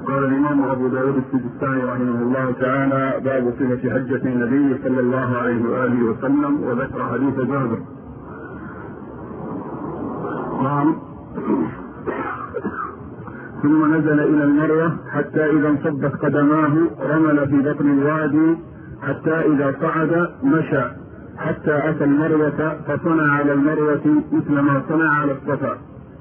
قال الإمام أبو داود السجستاني رحمه الله تعالى: باب صفة حجة النبي صلى الله عليه وآله وسلم، وذكر حديث جابر قال: ثم نزل إلى المروة حتى إذا انصبت قدماه رمل في بطن الوادي، حتى إذا صعد مشى حتى أتى المروة فصنع على المروة مثل ما صنع على الصفا.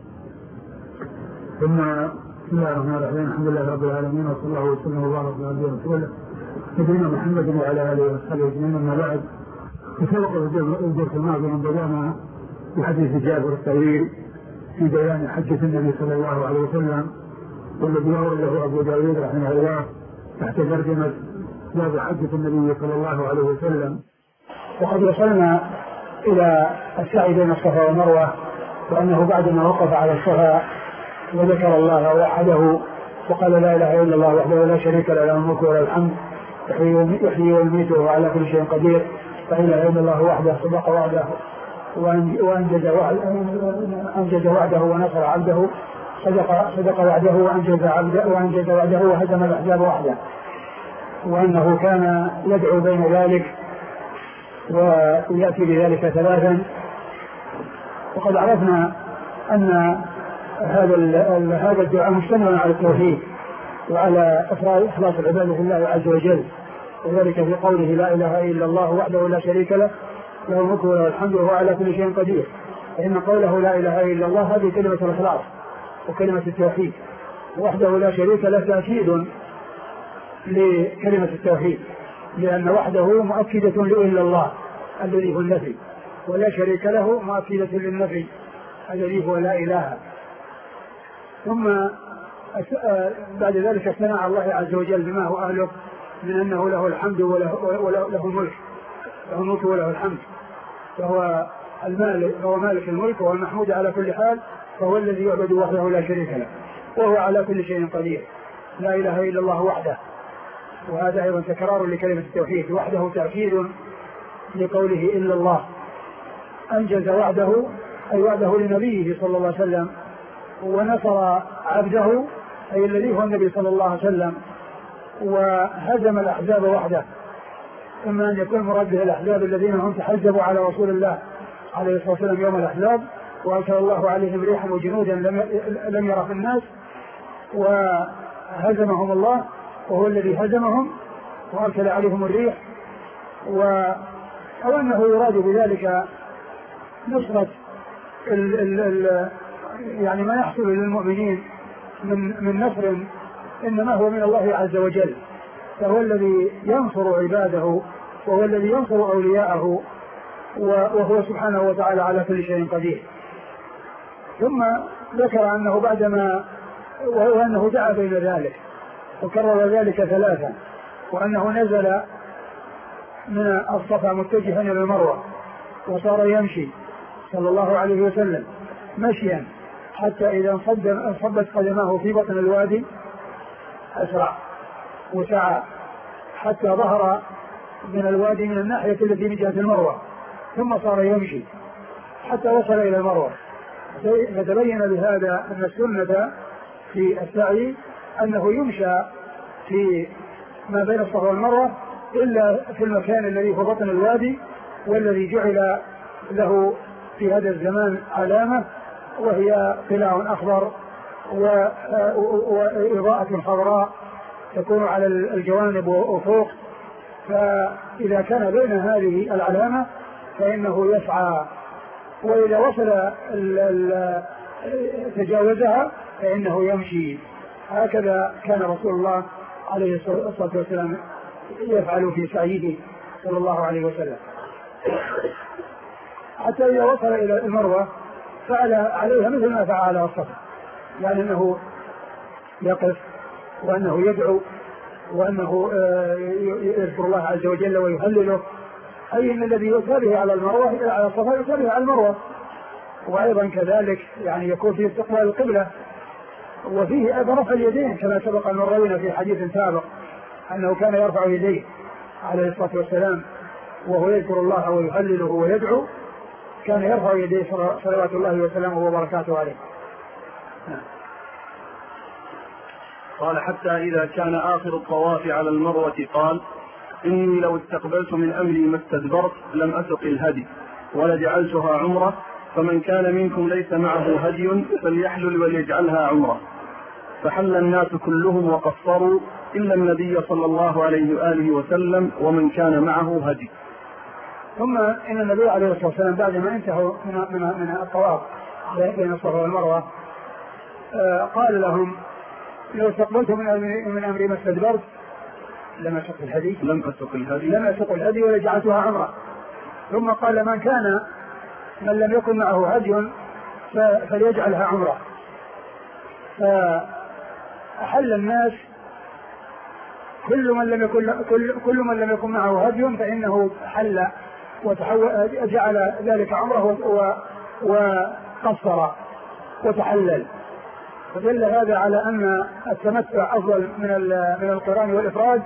ثم بسم الله الرحمن الرحيم. الحمد لله رب العالمين، وصلى الله وسلم وبارك على نبينا ورسوله نبينا محمد وعلى اله وصحبه اجمعين. اما بعد، تسوق الجزء الماضي من بيان بحديث جابر الطويل في بيان حجة النبي صلى الله عليه وسلم، والذي أورده أبو داود رحمه الله تحت ترجمة باب حجة النبي صلى الله عليه وسلم. وقد وصلنا إلى السعي بين الصفا والمروة، وأنه بعدما وقف على الصفا وذكر الله وحده وقال: لا إله إلا الله وحده لا شريك له، له الملك وله الحمد يحيي ويميت وهو على كل شيء قدير، لا إله إلا الله وحده صدق وعده وأنجز وعده ونصر عبده، صدق وعده وأنجز وعده وهزم الأحزاب وحده، وأنه كان يدعو بين ذلك ويأتي بذلك ثلاثا. وقد عرفنا أن هذا الدعاء مشتمل على التوحيد وعلى إخلاص العبادة لله عز وجل، وذلك في قوله: لا إله إلا الله وحده لا شريك له، له الملك وله الحمد وهو على كل شيء قدير. فإن قوله لا إله إلا الله هذه كلمة الإخلاص وكلمة التوحيد، وحده لا شريك له تأكيد لكلمة التوحيد، لأن وحده مؤكدة لإلا الله الذي هو النفي، ولا شريك له مؤكدة للنفي الذي هو لا إله. ثم بعد ذلك اثنى على الله عز وجل بما هو أهله من أنه له الحمد وله الملك، له الملك وله الحمد، فهو مالك الملك، وهو المحمود على كل حال، فهو الذي يعبد وحده لا شريك له، وهو على كل شيء قدير. لا إله إلا الله وحده، وهذا أيضا تكرار لكلمة التوحيد. وحده تأكيد لقوله إلا الله. أنجز وعده أي وعده لنبيه صلى الله عليه وسلم، ونصر عبده أي الذي هو النبي صلى الله عليه وسلم، وهزم الأحزاب وحده. إما أن يكون مراد به الأحزاب الذين هم تحزبوا على رسول الله عليه الصلاة والسلام يوم الأحزاب، وأرسل الله عليهم ريحا وجنودا لم يرى في الناس، وهزمهم الله، وهو الذي هزمهم وأرسل عليهم الريح. أو أنه يراد بذلك نصرة يعني ما يحصل للمؤمنين من نصر إنما هو من الله عز وجل، فهو الذي ينصر عباده، وهو الذي ينصر أولياءه، وهو سبحانه وتعالى على كل شيء قدير. ثم ذكر أنه بعدما وأنه دعا بين ذلك وكرر ذلك ثلاثا، وأنه نزل من الصفا متجها إلى المروة، وصار يمشي صلى الله عليه وسلم مشيا حتى إذا انصبت قدماه في بطن الوادي أسرع وسعى حتى ظهر من الوادي من الناحية التي من جهة المروة، ثم صار يمشي حتى وصل إلى المروة. فتبين بهذا أن السنة في السعي أنه يمشى في ما بين الصفا والمروة إلا في المكان الذي هو بطن الوادي، والذي جعل له في هذا الزمان علامة، وهي قلاع أخضر وإضاءة خضراء تكون على الجوانب وفوق. فإذا كان بين هذه العلامة فإنه يسعى، وإذا وصل تجاوزها فإنه يمشي. هكذا كان رسول الله عليه الصلاة والسلام يفعل في سعيه صلى الله عليه وسلم، حتى إذا وصل إلى المروة فعل عليها مثل ما فعل على الصفا، يعني أنه يقف وأنه يدعو وأنه يذكر الله عز وجل ويهلله، أي أن الذي يتابه على المروة على الصفا يتابه على المروة. وأيضا كذلك يعني يكون في استقبال القبلة، وفيه أيضا رفع اليدين كما سبق أن روينا في حديث سابق أنه كان يرفع يديه عليه الصلاة والسلام وهو يذكر الله ويهلله ويدعو، كان يرفع يديه صلوات الله وسلامه وبركاته عليه. قال حتى إذا كان آخر الطواف على المروة قال إني لو استقبلت من أمري ما استدبرت لم أسق الهدي ولجعلتها عمرة، فمن كان منكم ليس معه هدي فليحلل وليجعلها عمرة. فحل الناس كلهم وقصروا إلا النبي صلى الله عليه وآله وسلم ومن كان معه هدي. ثم إن النبي عليه الصلاة والسلام بعد ما انتهوا من الطواف بين الصفا والمروة قال لهم لو استقبلت من أمري ما استدبرت لم أسق الهدي ولجعلتها عمرة. ثم قال من لم يكن معه هدي فليجعلها عمرة. فأحل الناس كل من لم يكن معه هدي فإنه حل وجعل ذلك عمره وقصر وتحلل. فدل هذا على أن التمتع أفضل من القران والإفراد،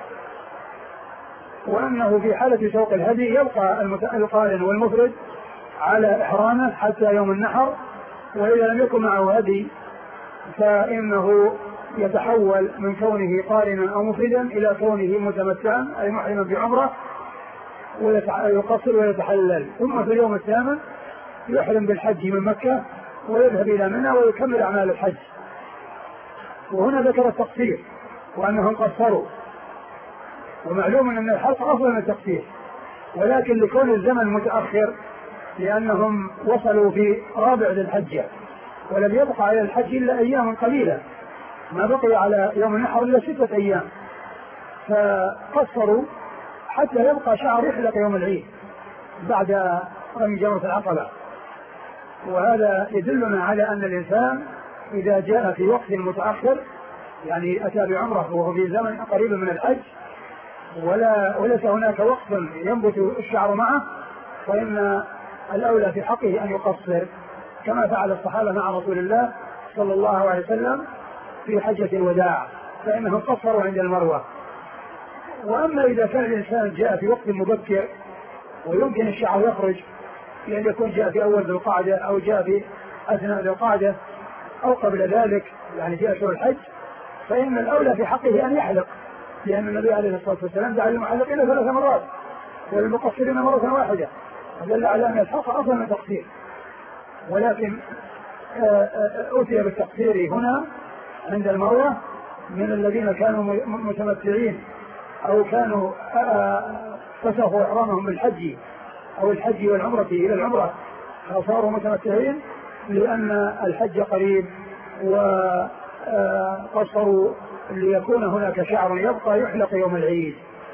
وأنه في حالة سوق الهدي يبقى القارن والمفرد على إحرامه حتى يوم النحر، وإذا لم يكن معه هدي فإنه يتحول من كونه قارنا أو مفردا إلى كونه متمتعا أي محرما بعمرة ويقصر ويتحلل. ثم في اليوم الثامن يحرم بالحج من مكة ويذهب إلى منى ويكمل أعمال الحج. وهنا ذكر التقصير وأنهم قصروا، ومعلوم أن الحلق أفضل من التقصير، ولكن لكون الزمن متأخر لأنهم وصلوا في رابع ذي الحجة ولم يبقى على الحج إلا أيام قليلة، ما بقي على يوم النحر إلا 6 أيام، فقصروا حتى يبقى شعر يحلق يوم العيد بعد رمي جمرة العقبة. وهذا يدلنا على أن الإنسان إذا جاء في وقت متأخر يعني أتى بعمره وهو في زمن قريب من الحج وليس هناك وقت ينبت الشعر معه، فإن الأولى في حقه أن يقصر كما فعل الصحابة مع رسول الله صلى الله عليه وسلم في حجة الوداع، فإنهم قصروا عند المروة. وأما إذا كان الإنسان جاء في وقت مبكر ويمكن الشعر يخرج، لأن يكون جاء في أول ذي القعدة أو جاء في أثناء ذي القعدة أو قبل ذلك يعني في أشهر الحج، فإن الأولى في حقه أن يحلق، لأن النبي عليه الصلاة والسلام دعا للمحلقين 3 مرات وللمقصرين مرة واحدة، فدل على أن الحلق أفضل من التقصير. ولكن أتي بالتقصير هنا عند المروة من الذين كانوا متمتعين أو كانوا فسخوا إحرامهم بالحج أو الحج والعمرة إلى العمرة فصاروا متمتعين لأن الحج قريب، وقصروا ليكون هناك شعر يبقى يحلق يوم العيد.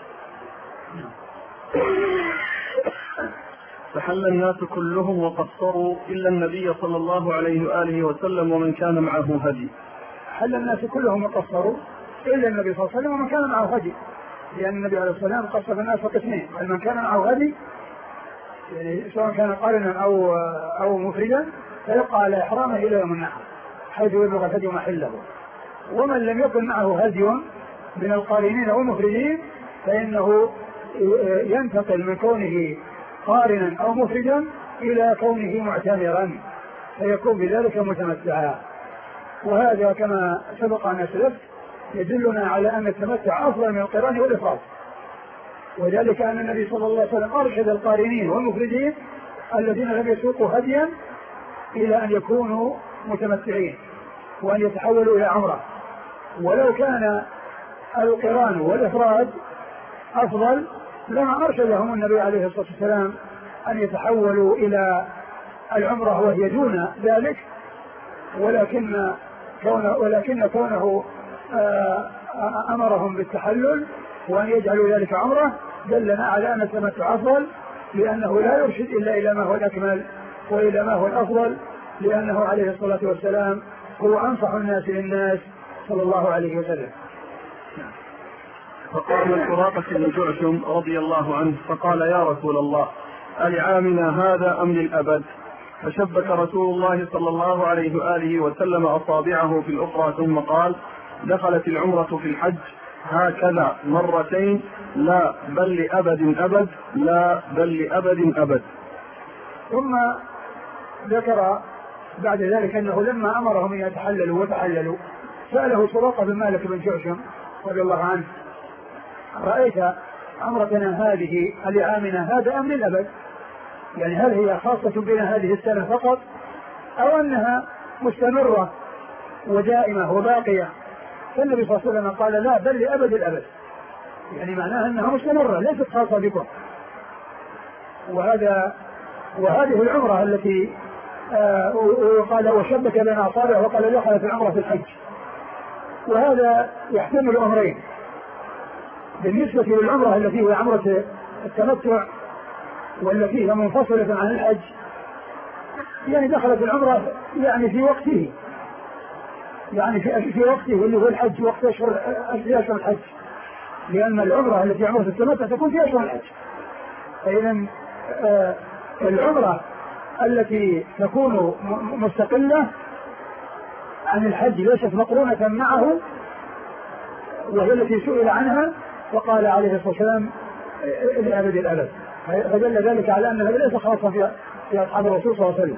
فحل الناس كلهم وقصروا إلا النبي صلى الله عليه وآله وسلم ومن كان معه هدي. حل الناس كلهم وقصروا إلا النبي صلى الله عليه وسلم ومن كان معه هدي، لأن النبي عليه الصلاة والسلام قصر الناس قسمين: من كان معه هدي يعني سواء كان قارنا أو مفردا فيبقى على إحرامه إلى يوم النحر حيث يبلغ الهدي محله، ومن لم يكن معه هدي من القارنين أو المفردين فإنه ينتقل من كونه قارنا أو مفردا إلى كونه معتمرا فيكون بذلك متمتعا. وهذا كما سبق أن أسلف يدلنا على أن التمتع أفضل من القران والإفراد، وذلك أن النبي صلى الله عليه وسلم أرشد القارنين والمفردين الذين لم يسوقوا هديا إلى أن يكونوا متمتعين وأن يتحولوا إلى عمرة. ولو كان القران والإفراد أفضل لما أرشدهم النبي عليه الصلاة والسلام أن يتحولوا إلى العمرة وهي دون ذلك، ولكن كونه أمرهم بالتحلل وأن يجعلوا ذلك عمرة دلنا على أن التمتع أفضل، لأنه لا يرشد إلا إلى ما هو الأكمل وإلى ما هو الأفضل، لأنه عليه الصلاة والسلام هو أنصح الناس للناس صلى الله عليه وسلم. فقال سراقة بن جعشم رضي الله عنه فقال: يا رسول الله، ألعامنا هذا أم للأبد؟ فشبك رسول الله صلى الله عليه وآله وسلم أصابعه في الأخرى ثم قال: دخلت العمرة في الحج هكذا مرتين، لا بل لأبد أبد، لا بل لأبد أبد. ثم ذكر بعد ذلك أنه لما أمرهم أن يتحللوا وتحللوا سأله سراقة بن مالك بن جعشم رضي الله عنه: رأيت عمرتنا هذه لعامنا هذا أم للأبد؟ يعني هل هي خاصة بنا هذه السنة فقط أو أنها مستمرة ودائمة وباقية؟ فالنبي صلى الله عليه وسلم قال: لا، بل لأبد الأبد، يعني معناها أنها مستمرة ليست خاصة بكم. وهذه العمرة التي قال وشبك بين أصابعه وقال دخل في العمرة في الحج، وهذا يحتمل أمرين. بالنسبة للعمرة التي هي عمرة التمتع والتي هي منفصلة عن الحج، يعني دخلت العمرة يعني في وقته، يعني في وقته اللي هو الحج، وقت أشهر الحج، لأن العمرة التي عمرة التمتع تكون في أشهر الحج. فإذا العمرة التي تكون مستقلة عن الحج ليست مقرونة معه، وهي التي سئل عنها وقال عليه الصلاة والسلام: لأبد الأبد. فدل ذلك على أنها ليس خاصة في أصحاب الرسول صلى الله عليه وسلم،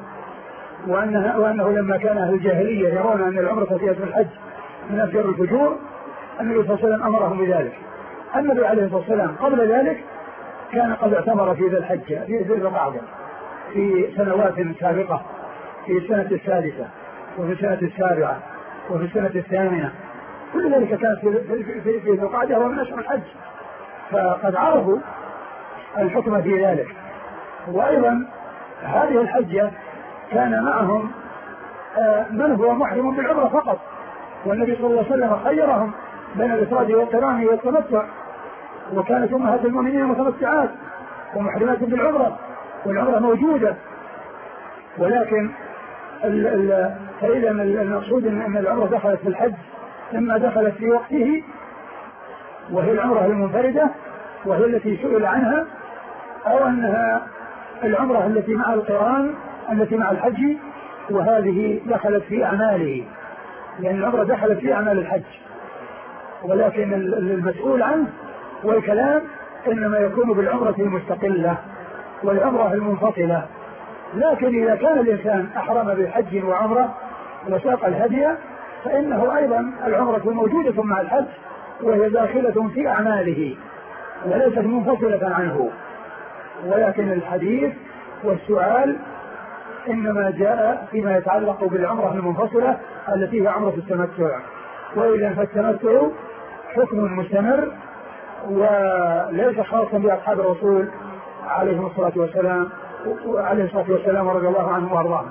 وأنه لما كان أهل الجاهلية يرون أن العمرة في أشهر الحج من أفجر الفجور، النبي صلى الله عليه وسلم أمرهم بذلك. النبي عليه الصلاة والسلام قبل ذلك كان قد اعتمر في ذي الحجة في ذي القعدة في سنوات سابقة، في السنة السادسة وفي السنة السابعة وفي السنة الثامنة، كل ذلك كان في ذي القعدة ومن أشهر الحج، فقد عرفوا الحكم في ذلك. وأيضا هذه الحجة كان معهم من هو محرم بالعمرة فقط، والنبي صلى الله عليه وسلم خيرهم بين الإفراد والقران والتمتع، وكانت أمهات المؤمنين متمتعات ومحرمات بالعمرة، والعمرة موجودة. ولكن فإذا المقصود أن العمرة دخلت في الحج لما دخلت في وقته، وهي العمرة المنفردة وهي التي سئل عنها، أو أنها العمرة التي مع القران التي مع الحج، وهذه دخلت في أعماله، لأن العمرة دخلت في أعمال الحج، ولكن المسؤول عنه والكلام إنما يكون بالعمرة المستقلة والعمرة المنفصلة. لكن إذا كان الإنسان أحرم بحج وعمرة وساق الهدي، فإنه أيضا العمرة موجودة مع الحج وهي داخلة في أعماله وليست منفصلة عنه. ولكن الحديث والسؤال إنما جاء فيما يتعلق بالعمرة المنفصلة التي هي عمرة التمتع. وإذا فالتمتع حكم مستمر وليس خاصا بأصحاب الرسول عليه الصلاة والسلام ورضي الله عنهم وارضاهم.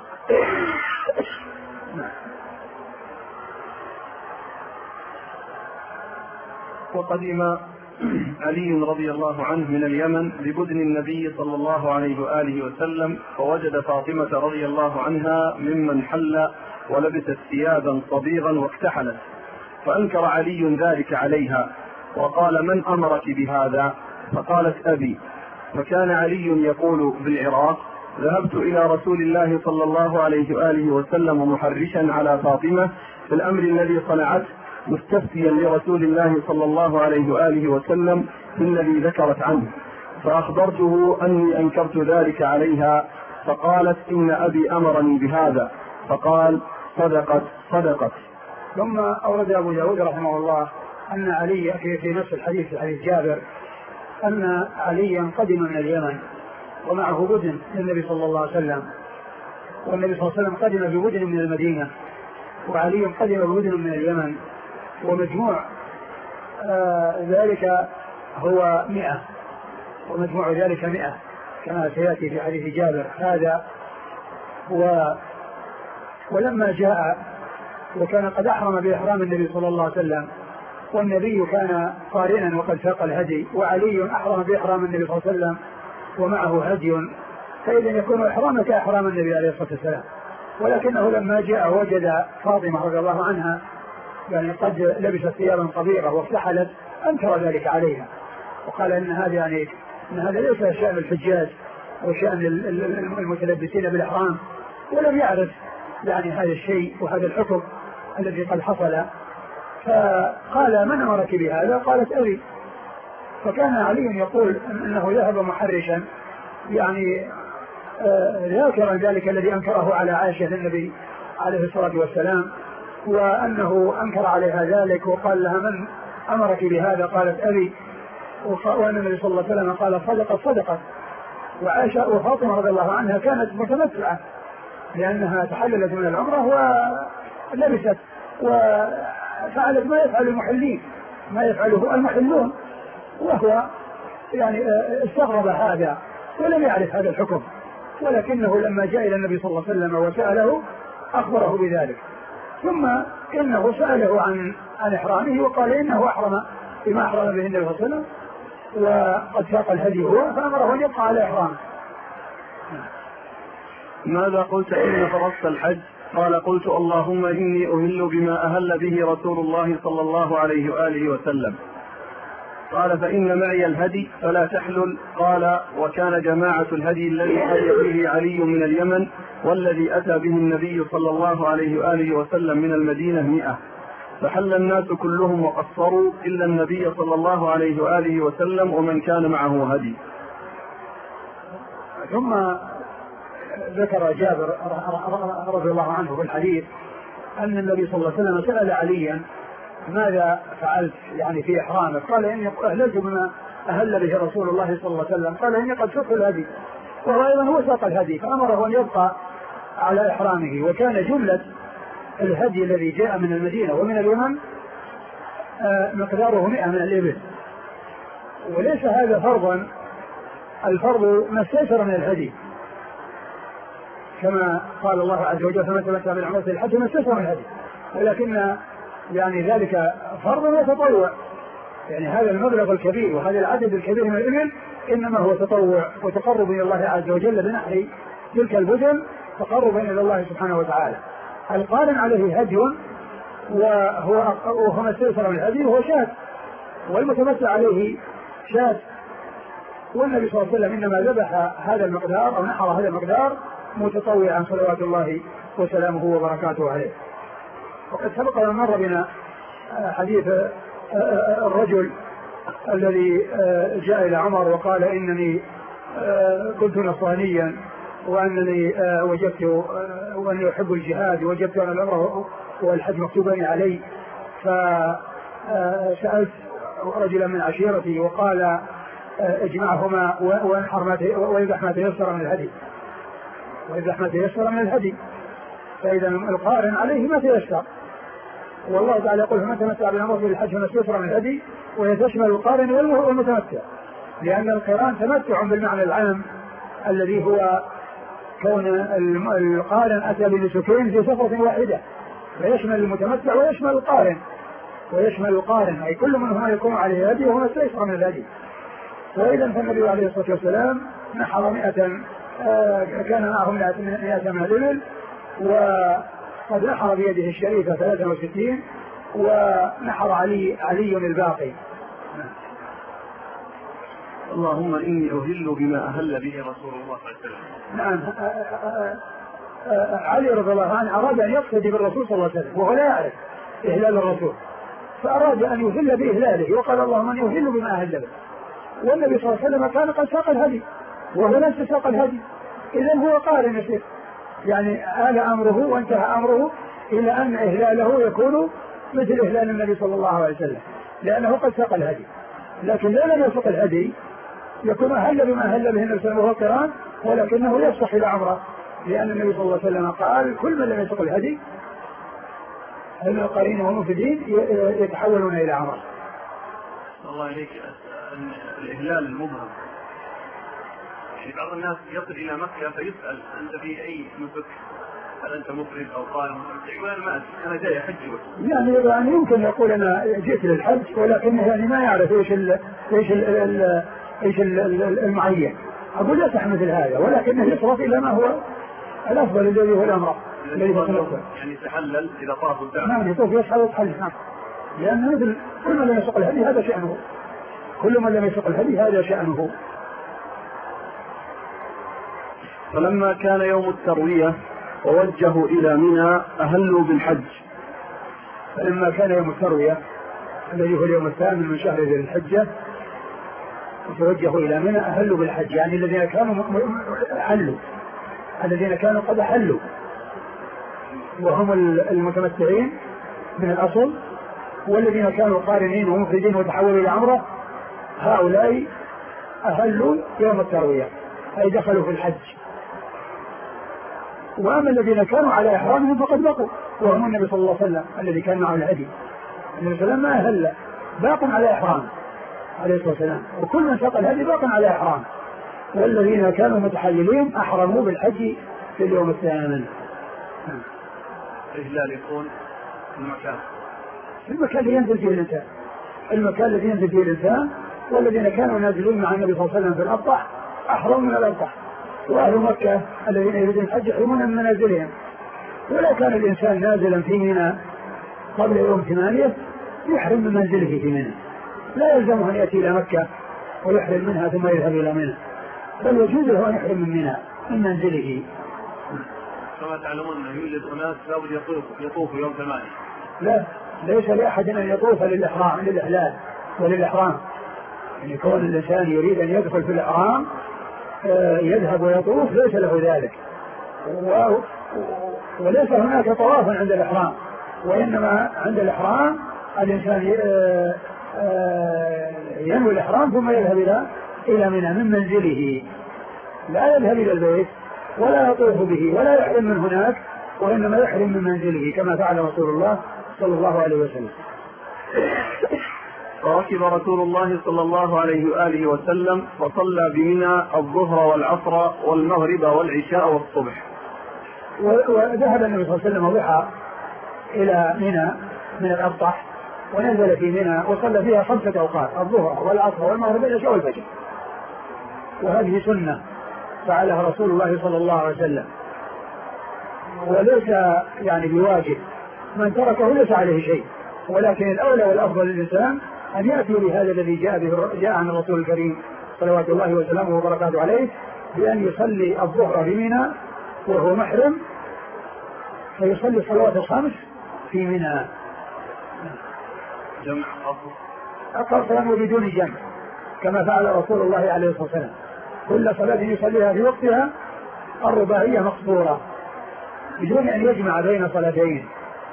وقدم علي رضي الله عنه من اليمن ببدن النبي صلى الله عليه وآله وسلم، فوجد فاطمة رضي الله عنها ممن حل ولبست ثيابا صبيغا واكتحلت، فأنكر علي ذلك عليها وقال: من أمرك بهذا؟ فقالت: أبي. فكان علي يقول بالعراق: ذهبت إلى رسول الله صلى الله عليه وآله وسلم محرشا على فاطمة في الأمر الذي صنعته، مستفتيا لرسول الله صلى الله عليه وآله وسلم في الذي ذكرت عنه، فأخبرته أني أنكرت ذلك عليها، فقالت: إن أبي أمرني بهذا. فقال: صدقت. ثم أورد أبو داود رحمه الله أن علي في نفس الحديث، في حديث جابر، أن عليا قدم من اليمن ومعه بدن للنبي صلى الله عليه وسلم، والنبي صلى الله عليه وسلم قدم ببدن من المدينة، وعلي قدم ببدن من اليمن، ومجموع ذلك هو 100، ومجموع ذلك 100 كما سيأتي في حديث جابر هذا. ولما جاء وكان قد أحرم بإحرام النبي صلى الله عليه وسلم، والنبي كان قارنا وقد ساق الهدي، وعلي أحرم بإحرام النبي صلى الله عليه وسلم ومعه هدي، فإذا يكون إحرامه كإحرام النبي عليه الصلاة والسلام. ولكنه لما جاء وجد فاطمة رضي الله عنها يعني قد لبست ثيابا صبيغة وافتحلت، أنكر ذلك عليها وقال إن هذا ليس شأن الحجاج وشأن المتلبسين بالإحرام، ولم يعرف يعني هذا الشيء وهذا الحكم الذي قد حصل. فقال: من أمرك بهذا؟ قالت: أبي. فكان علي يقول أنه ذهب محرشا يعني ذاكرا ذلك الذي أنكره على عائشة النبي عليه الصلاة والسلام، وأنه أنكر عليها ذلك وقال لها من أمرك بهذا؟ قالت أبي. وأن النبي صلى الله عليه وسلم قال صدقت. وعائشة وفاطمة رضي الله عنها كانت متمتعة لأنها تحللت من العمرة ولبست وفعلت ما يفعل المحلين، ما يفعله المحلون، وهو يعني استغرب هذا ولم يعرف هذا الحكم، ولكنه لما جاء إلى النبي صلى الله عليه وسلم وسأله أخبره بذلك. ثم إنه سأله عن إحرامه وقال إنه أحرم بما أحرم به النبي صلى الله عليه وسلم وقد ساق الهدي هو، فأمره أن يبقى على إحرامه. ماذا قلت إن فرضت الحج؟ قال قلت اللهم إني أهل بما أهل به رسول الله صلى الله عليه وآله وسلم. قال فإن معي الهدي فلا تحلل. قال وكان جماعة الهدي الذي أتى به علي من اليمن والذي أتى به النبي صلى الله عليه وآله وسلم من المدينة 100، فحل الناس كلهم وقصروا إلا النبي صلى الله عليه وآله وسلم ومن كان معه هدي. ثم ذكر جابر رضي الله عنه في الحديث أن النبي صلى الله عليه وسلم سأل عليا ماذا فعلت يعني في إحرامك؟ قال إني أهلت بما أهل به رسول الله صلى الله عليه وسلم. قال إني قد سقت الهدي، وهو أيضا هو ساق الهدي، فأمره أن يبقى على إحرامه. وكان جملة الهدي الذي جاء من المدينة ومن اليمن مقداره 100 من الإبل، وليس هذا فرضا، الفرض ما استيسر من الهدي، كما قال الله عز وجل فمن تمتع بالعمرة الحج ما استيسر من الهدي، ولكن يعني ذلك فرض وتطوع، يعني هذا المبلغ الكبير وهذا العدد الكبير من الإبل إنما هو تطوع وتقرب إلى الله عز وجل بنحر تلك البدن تقربا إلى الله سبحانه وتعالى. القارن عليه هدي وهو ما استيسر من الهدي وهو شاة، والمتمتع عليه شاة، والنبي صلى الله عليه وسلم إنما ذبح هذا المقدار أو نحر هذا المقدار متطوعا صلوات الله وسلامه وبركاته عليه. وقد سبق أن مر بنا حديث الرجل الذي جاء إلى عمر وقال إنني كنت نصرانيا وأنني وجدت وأني أحب الجهاد وجدت أن العمرة والحج مكتوبان علي، فسألت رجلا من عشيرتي وقال اجمعهما ويذبح ما تيسر من الهدي، فإذا القارن عليه ما تيسر، والله تعالى يقول فمن تمتع بالعمرة بالحج فما استيسر من الهدي، ويتشمل القارن والمتمتع، لأن القران تمتع بالمعنى العام الذي هو كون القارن أتى بنسكين في سفرة واحدة، فيشمل المتمتع ويشمل القارن أي كل منهما يكون عليه هدي وهو استيسر من الهدي. وإذا فالنبي عليه الصلاة والسلام نحر 100 كان معه 100 من الإبل، وقد نحر بيده الشريفة 63 ونحر علي الباقي. اللهم إني أهل بما أهل به رسول الله صلى الله عليه وسلم. نعم، علي رضي الله عنه أراد أن يقتدي بالرسول صلى الله عليه وسلم وهو لا يعرف إهلال الرسول، فأراد أن يهل بإهلاله وقال اللهم أن يهل بما أهل به، والنبي صلى الله عليه وسلم كان قد ساق الهدي وهو ليس ساق الهدي، إذن هو قارن يصير، يعني آل أمره وانتهى أمره إلى أن إهلاله يكون مثل إهلال النبي صلى الله عليه وسلم، لأنه قد ساق الهدي. لكن لا لم يسق الهدي يكون أهل بما أهل به النبي صلى الله عليه وسلم وهو قران، ولكنه يفسخ إلى عمره، لأن النبي صلى الله عليه وسلم قال كل من لم يسق الهدي أن القارين والمفسدين يتحولون إلى عمره. الله إليك، الإهلال المبهم، بعض الناس يصل إلى مكة فيسأل أنت في أي نسك؟ هل أنت مفرد أو قارن؟ يقول أنا جاي أحج. يعني يمكن يقول أنا جئت للحج، ولكنه يعني ما يعرف إيش المعين. أقول لا تحمل مثل هذا، ولكنه يصرف إلى ما هو الأفضل الذي هو الأمر الذي يتنفذ. يعني تحلل إذا طاف الكعبة. نعم، يطوف يسحب ويتحلل. نعم، لأن مثل كل من لم يسق الهدي هذا شأنه، كل من لم يسق الهدي هذا شأنه. فلما كان يوم التروية ووجهوا إلى منى أهلوا بالحج. فلما كان يوم التروية الذي هو اليوم الثامن من شهر ذي الحجة وتوجهوا إلى منى أهلوا بالحج، يعني الذين كانوا حلوا، الذين كانوا قد حلوا وهم المتمتعين من الأصل، والذين كانوا قارنين ومفردين وتحولوا إلى عمرة هؤلاء أهلوا يوم التروية أي دخلوا في الحج. وأما الذين كانوا على إحرامهم فقد بقوا، وهم النبي صلى الله عليه وسلم الذي كان معه الهدي، النبي صلى الله عليه وسلم ما أهل، باق على إحرامه عليه الصلاة والسلام، وكل من ساق الهدي باق على إحرامه. والذين كانوا متحللين أحرموا بالحج في اليوم الثامن. الإهلال يكون المكان الذي ينزل فيه الإنسان، المكان الذي ينزل فيه الإنسان. والذين كانوا نازلين مع النبي صلى الله عليه وسلم في الأبطح أحرموا من الأبطح، وأهل مكة الذين يريدون الحج يحرمون من منازلهم. ولو كان الإنسان نازلا في منى قبل يوم 8 يحرم من منزله في منى، لا يلزمه أن يأتي إلى مكة ويحرم منها ثم يذهب إلى منى، بل يجوز له أن يحرم من منى من منزله. كما تعلمون أنه يوجد أناس لابد يطوف يوم 8. لا، ليس لأحد أن يطوف للإحلال وللإحرام. يعني كون الإنسان يريد أن يدخل في الإحرام يذهب ويطوف ليس له ذلك، وليس هناك طواف عند الإحرام، وإنما عند الإحرام الإنسان ينوي الإحرام ثم يذهب إلى منى من منزله، لا يذهب إلى البيت ولا يطوف به ولا يحرم من هناك، وإنما يحرم من منزله كما فعل رسول الله صلى الله عليه وسلم. فركب رسول الله صلى الله عليه وآله وسلم وصلى بمنى الظهر والعصر والمغرب والعشاء والصبح. وذهب النبي صلى الله عليه وسلم ضحى إلى منى من الأبطح، ونزل في منى وصلى فيها 5 أوقات: الظهر والعصر والمغرب والعشاء والفجر. وهذه سنة فعلها رسول الله صلى الله عليه وسلم، وليس يعني بواجب، من تركه ليس عليه شيء، ولكن الأولى والأفضل للإنسان أن يأتي بهذا الذي جاء عن الرسول الكريم صلوات الله وسلامه وبركاته عليه، بأن يصلي الظهر بمنى وهو محرم، فيصلي الصلوات الخمس في منى. جمع قصرا وبدون جمع كما فعل رسول الله عليه الصلاة والسلام، كل صلاة يصليها في وقتها الرباعية مقصورة بدون أن يجمع بين صلاتين.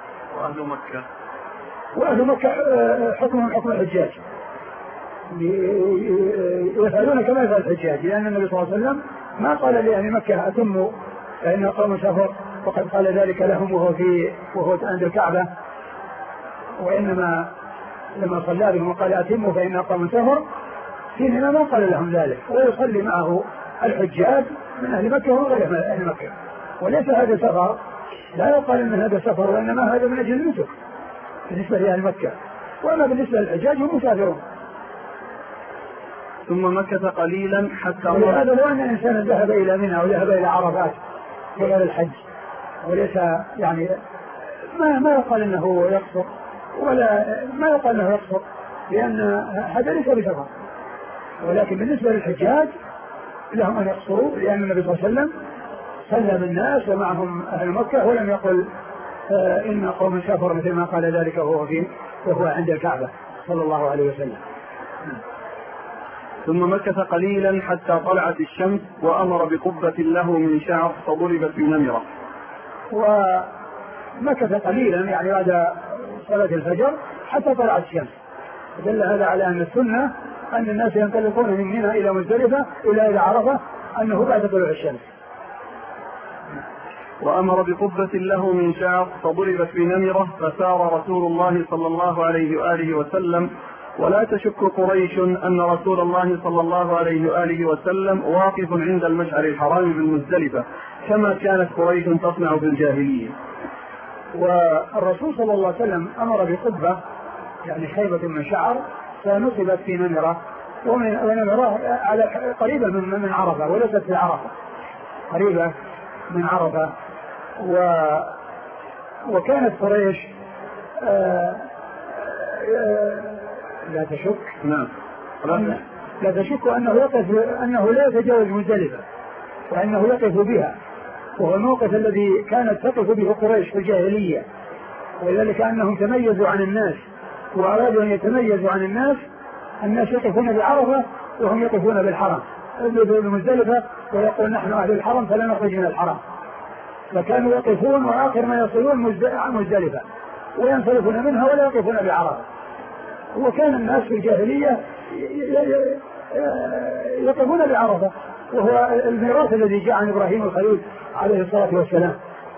وأهل مكة حكمهم حكم الحجاج، يفعلون كما يفعل الحجاج، لأن النبي صلى الله عليه وسلم ما قال لأهل مكة أتموا فإن قوم سفر، وقد قال ذلك لهم وهو عند الكعبة، وإنما لما صلى بهم وقال أتموا فإن قوم سفر حينما ما قال لهم ذلك، ويصلي معه الحجاج من أهل مكة وغير أهل مكة، وليس هذا سفر، لا يقال أن هذا سفر، وإنما هذا من أجل النسك بالنسبة لأهل مكة، وأما بالنسبة للحجاج هم مسافرون. ثم مكث قليلا حتى هذا لو أن الإنسان ذهب إلى منى أو ذهب إلى عرفات خلال الحج، وليس يعني ما يقال أنه يقصر، ولا ما يقال أنه يقصر، لأن هذا ليس بسفر. ولكن بالنسبة للحجاج لهم أن يقصروا، لأن النبي صلى الله عليه وسلم صلى بالناس ومعهم أهل مكة، ولم يقل إن قوم سافر مثل ما قال ذلك وهو عند الكعبة صلى الله عليه وسلم. ثم مكث قليلا حتى طلعت الشمس، وأمر بقبة له من شعر فضربت بنمرة. ومكث قليلا يعني بعد صلاة الفجر حتى طلعت الشمس، دل هذا على أن السنة أن الناس ينطلقون من منى إلى مزدلفة إلى عرفة أنه بعد طلوع الشمس. وأمر بقبة له من شعر فضربت بنمرة، فسار رسول الله صلى الله عليه وآله وسلم، ولا تشك قريش أن رسول الله صلى الله عليه وآله وسلم واقف عند المشعر الحرام بالمزدلفة كما كانت قريش تصنع في الجاهلية. والرسول صلى الله عليه وسلم أمر بقبة يعني خيبة من شعر فنصبت في نمرة، ونمرة على قريبة من عرفة وليست في عرفة، قريبة من عرفة. وكانت قريش لا تشك لا تشك أنه لا يتجاوز مزدلفة، وأنه يقف بها، وهو الموقف الذي كانت تقف به قريش في الجاهلية، ولذلك أنهم تميزوا عن الناس وأرادوا أن يتميزوا عن الناس يقفون بعرفة وهم يقفون بالحرم، يقفون بمزدلفة ويقول نحن أهل الحرم فلا نخرج من الحرم، فكانوا يقفون وآخر ما يصلون مزدلفة، وينصرفون منها ولا يقفون بعرفة. وكان الناس في الجاهلية يقفون بعرفة، وهو الميراث الذي جاء عن إبراهيم الخليل عليه الصلاة والسلام،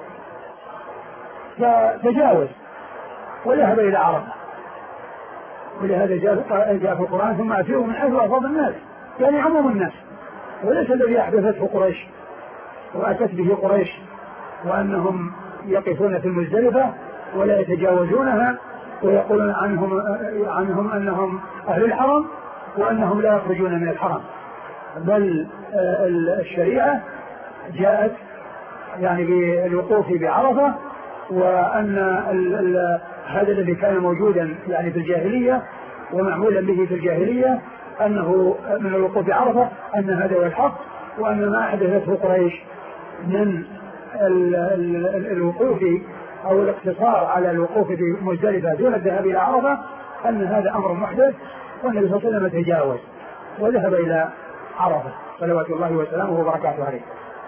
فتجاوز وذهب إلى عرفة. ولهذا جاء في القرآن ثم أتيه من حيث أفاض الناس، يعني عموم الناس، وليس الذي أحدثته قريش وأتت به قريش، وأنهم يقفون في المزدلفة ولا يتجاوزونها ويقولون عنهم أنهم أهل الحرم وأنهم لا يخرجون من الحرم. بل الشريعة جاءت يعني بالوقوف بعرفة، وأن هذا الذي كان موجودا يعني في الجاهلية ومعمولا به في الجاهلية أنه من الوقوف بعرفة أن هذا هو الحق، وأن ما أحدثته قريش من الوقوف أو الاقتصار على الوقوف في مزدلفة دون الذهاب إلى عرفة أن هذا أمر محدث، والنبي صلى الله عليه وسلم تجاوز وذهب إلى عرفة صلوات الله وسلامه وبركاته عليه.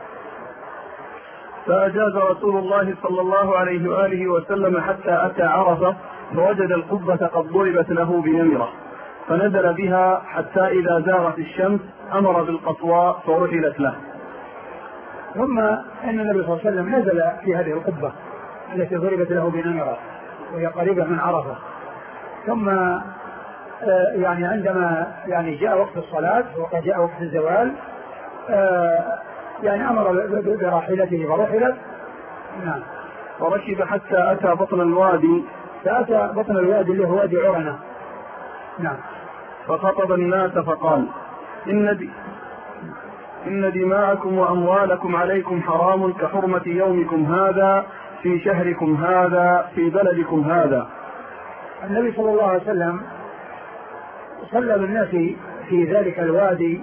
فأجاز رسول الله صلى الله عليه وآله وسلم حتى أتى عرفة فوجد القبة قد ضربت له بنمرة، فنزل بها حتى إذا زاغت الشمس أمر بالقصواء فرحلت له. ثم أن النبي صلى الله عليه وسلم نزل في هذه القبة التي ضربت له بنمرة وهي قريبة من عرفة، ثم يعني عندما يعني جاء وقت الصلاة وقد جاء وقت الزوال يعني أمر براحلته فرحلت. نعم. وركب حتى أتى بطن الوادي، فأتى بطن الوادي اللي هو وادي عرنة. نعم. فخطب الناس فقال إن دماءكم وأموالكم عليكم حرام كحرمة يومكم هذا في شهركم هذا في بلدكم هذا. النبي صلى الله عليه وسلم صلى بالناس في ذلك الوادي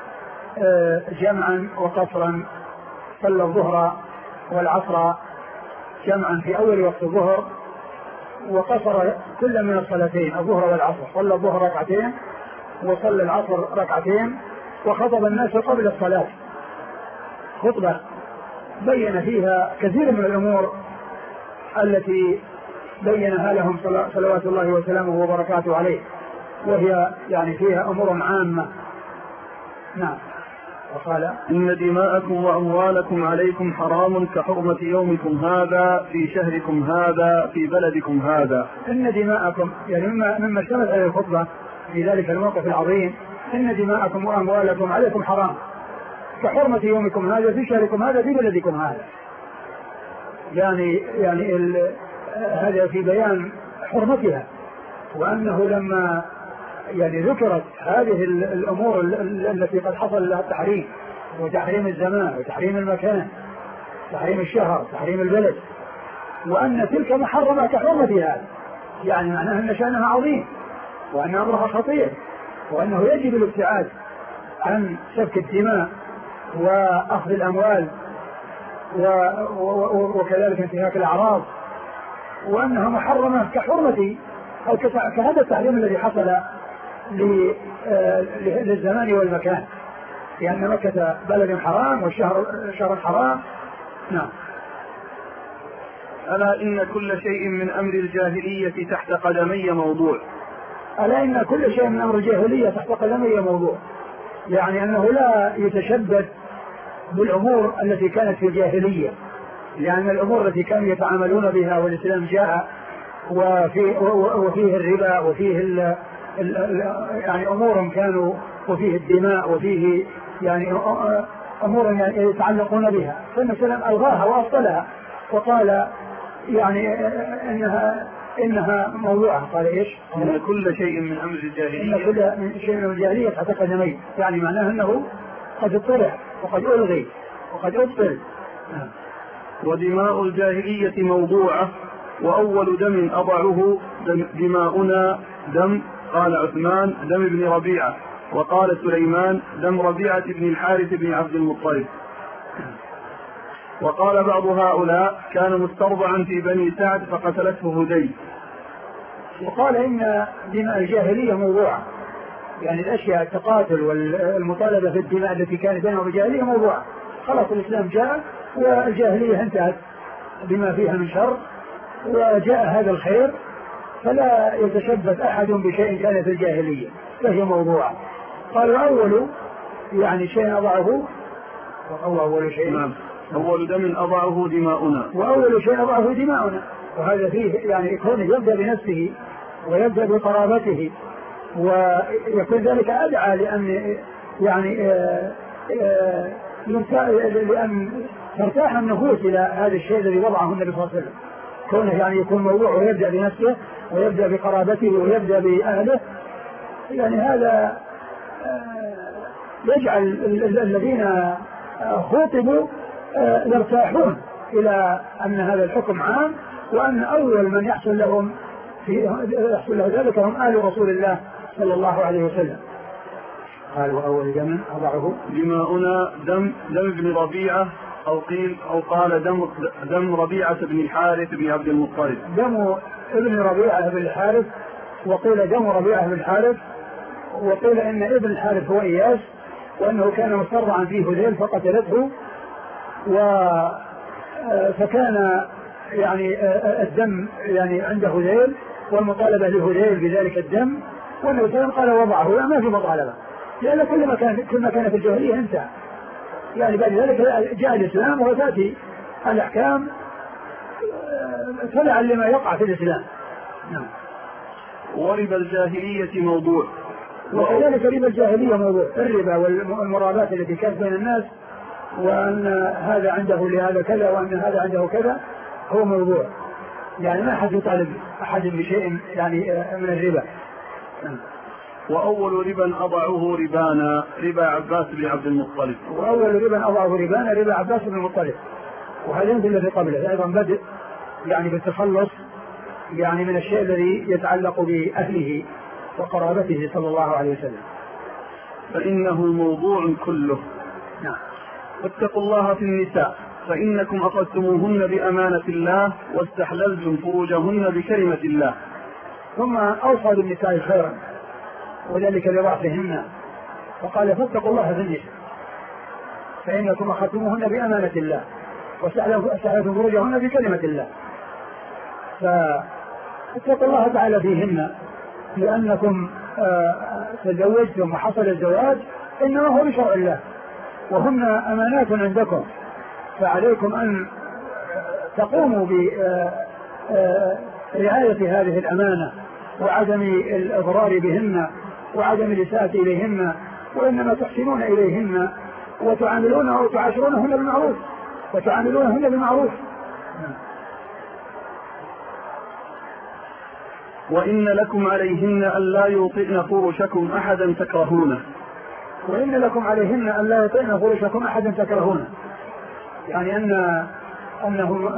جمعا وقصرا، صلى الظهر والعصر جمعا في أول وقت الظهر، وقصر كل من الصلاتين الظهر والعصر، صلى الظهر ركعتين وصلى العصر ركعتين، وخطب الناس قبل الصلاة خطبة بين فيها كثير من الأمور التي بينها لهم صلوات الله وسلامه وبركاته عليه، وهي يعني فيها أمور عامة. نعم. وقال إن دماءكم وأموالكم عليكم حرام كحرمة يومكم هذا في شهركم هذا في بلدكم هذا. إن دماءكم يعني مما اشتملت عليه الخطبة في ذلك الموقف العظيم، إن دماءكم وأموالكم عليكم حرام كحرمة يومكم هذا في شهركم هذا في بلدكم هذا. يعني هذا في بيان حرمتها، وأنه لما يعني ذكرت هذه الأمور التي قد حصل لها التحريم، وتحريم الزمان وتحريم المكان، تحريم الشهر، تحريم البلد، وأن تلك محرمة كحرمتها، يعني معناها أن شأنها عظيم وأن أمرها خطير، وأنه يجب الابتعاد عن سفك الدماء وأخذ الأموال وكذلك انتهاك الأعراض، وأنها محرمة كحرمة أو كهذا التحريم الذي حصل للزمان والمكان، لأن مكة بلد حرام والشهر حرام. نعم. ألا إن كل شيء من أمر الجاهلية تحت قدمي موضوع. ألا إن كل شيء من أمر الجاهلية تحت قدمي موضوع، يعني أنه لا يتشدد بالأمور التي كانت في الجاهلية، لأن الأمور التي كانوا يتعاملون بها والإسلام جاء وفيه الربا وفيه يعني أمور كانوا وفيه الدماء وفيه يعني أمور يتعلقون بها، فالمسلم ألغاها وأبطلها وقال يعني إنها موضوعة. قال إيش؟ إن كل شيء من أمر الجاهلية، إن كل شيء من أمر الجاهلية تحت قدمي، يعني معناه أنه قد اطلع وقد ألغي وقد أبطل. ودماء الجاهلية موضوعة، وأول دم أضعه دماؤنا دم، قال عثمان دم ابن ربيعة، وقال سليمان دم ربيعة بن الحارث بن عبد المطلب. وقال بعض هؤلاء كان مسترضعا في بني سعد فقتلته هدي. وقال إن دماء الجاهلية موضوعة، يعني الأشياء التقاتل والمطالبة في الدماء التي كانت بينهم الجاهلية موضوعة، خلاص الإسلام جاء والجاهلية انتهت بما فيها من شر، وجاء هذا الخير فلا يتشبث أحد بشيء كان في الجاهلية فهي موضوع. قال أول يعني شيء أضعه أول شيء نعم أول دم أضعه دماؤنا وأول شيء أضعه دماؤنا. وهذا فيه يعني كونه يبدأ بنفسه ويبدأ بقرابته ويكون ذلك أدعى لأن يعني لأن ترتاح النفوس إلى هذا الشيء الذي وضعه النبي صلى الله عليه وسلم. كونه يعني يكون موضوع ويبدأ بنفسه ويبدأ بقرابته ويبدأ بأهله يعني هذا يجعل الذين خاطبوا يرتاحون إلى أن هذا الحكم عام وأن أول من يحصل له ذلك هم آل رسول الله صلى الله عليه وسلم. قال وأول دم أضعه دماؤنا دم ابن ربيعة أو قال دم ربيعة بن الحارث بن عبد المطلب. دم ابن ربيعة بن الحارث وقيل دم ربيعة بن الحارث وقيل إن ابن الحارث هو إياس وأنه كان مسترضعا فيه هذيل فقتلته فكان يعني الدم يعني عنده هذيل والمطالبة لهذيل بذلك الدم والنبي صلى الله عليه وسلم قال وضعه لا ما في مطالبة لأن كل ما كان في الجاهلية انتهى. يعني بعد ذلك جاء الإسلام وتأتي الأحكام تبعا لما يقع في الإسلام. نعم. وربا الجاهلية موضوع وكذلك ربا الجاهلية موضوع الربا والمرابات التي كانت بين الناس وأن هذا عنده لهذا كذا وأن هذا عنده كذا هو موضوع يعني ما أحد يطالب أحد بشيء يعني من الربا. وأول ربا أضعه ربانا ربا عباس بن عبد المطلب. وأول ربا أضعه ربانا ربا عباس بن المطلب. وهذا ينزل الذي قبله أيضا بدء يعني بالتخلص يعني من الشيء الذي يتعلق بأهله وقرابته صلى الله عليه وسلم. فإنه موضوع كله. نعم. واتقوا الله في النساء فإنكم أخذتموهن بأمانة الله واستحللتم فروجهن بكلمة الله. ثم أوصى بالنساء خيرا وذلك لضعفهن فقال فاتقوا الله في النساء فإنكم أخذتموهن بأمانة الله واستحللتم فروجهن بكلمة الله. فاتقوا الله تعالى فيهن لأنكم تزوجتم وحصل الزواج إنما هو بشرع الله وهن أمانات عندكم فعليكم أن تقوموا برعاية هذه الأمانة وعدم الإضرار بهن وعدم الإساءة إليهن وإنما تحسنون إليهن وتعاملونها وتعاشرونهن بالمعروف. وإن لكم عليهن ألا يوطئن فرشكم أحدا تكرهونه. وإن لكم عليهن ألا يوطئن فرشكم أحدا تكرهونه يعني أنه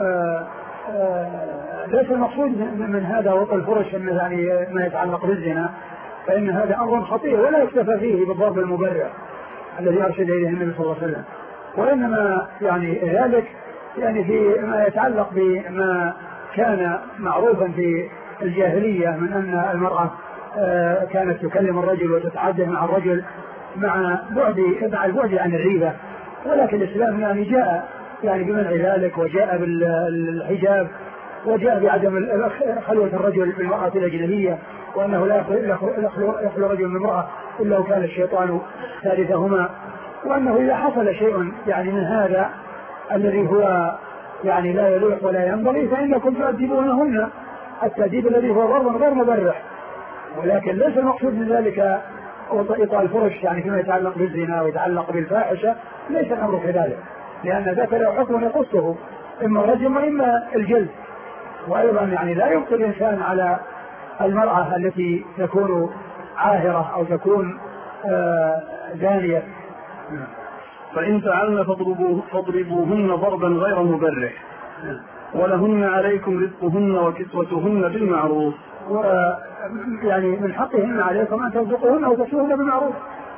ليس المقصود من هذا وطئ الفرش أنه يعني ما يتعلق بالزنا فإن هذا أمر خطير ولا يكتفى فيه بالضرب المبرر الذي أرشد إليه النبي صلى الله عليه وسلم وإنما يعني ذلك يعني في ما يتعلق بما كان معروفا في الجاهلية من أن المرأة كانت تكلم الرجل وتتعدى مع الرجل مع البعد عن الريبة ولكن الإسلام يعني جاء يعني بمنع ذلك وجاء بالحجاب وجاء بعدم خلوة الرجل بالمرأة الأجنبية وأنه لا يخلو رجل من امرأة إلا وكان الشيطان ثالثهما وأنه إذا حصل شيء يعني من هذا الذي هو يعني لا يليق ولا ينبغي فإنكم تؤدبونهن التأديب الذي هو ضرب غير مبرح ولكن ليس المقصود من ذلك إطاء الفرش يعني فيما يتعلق بالزنا ويتعلق بالفاحشة ليس الأمر كذلك لأن ذاك له حكم يقصه إما الرجم وإما الجلد وأيضا يعني لا يبقي الإنسان على المرأة التي تكون عاهرة أو تكون زانية. فإن فعلن فاضربوهن ضربا غير مبرح ولهن عليكم رزقهن وكسوتهن بالمعروف يعني من حقهن عليكم أن ترزقوهن وتكسوهن بالمعروف.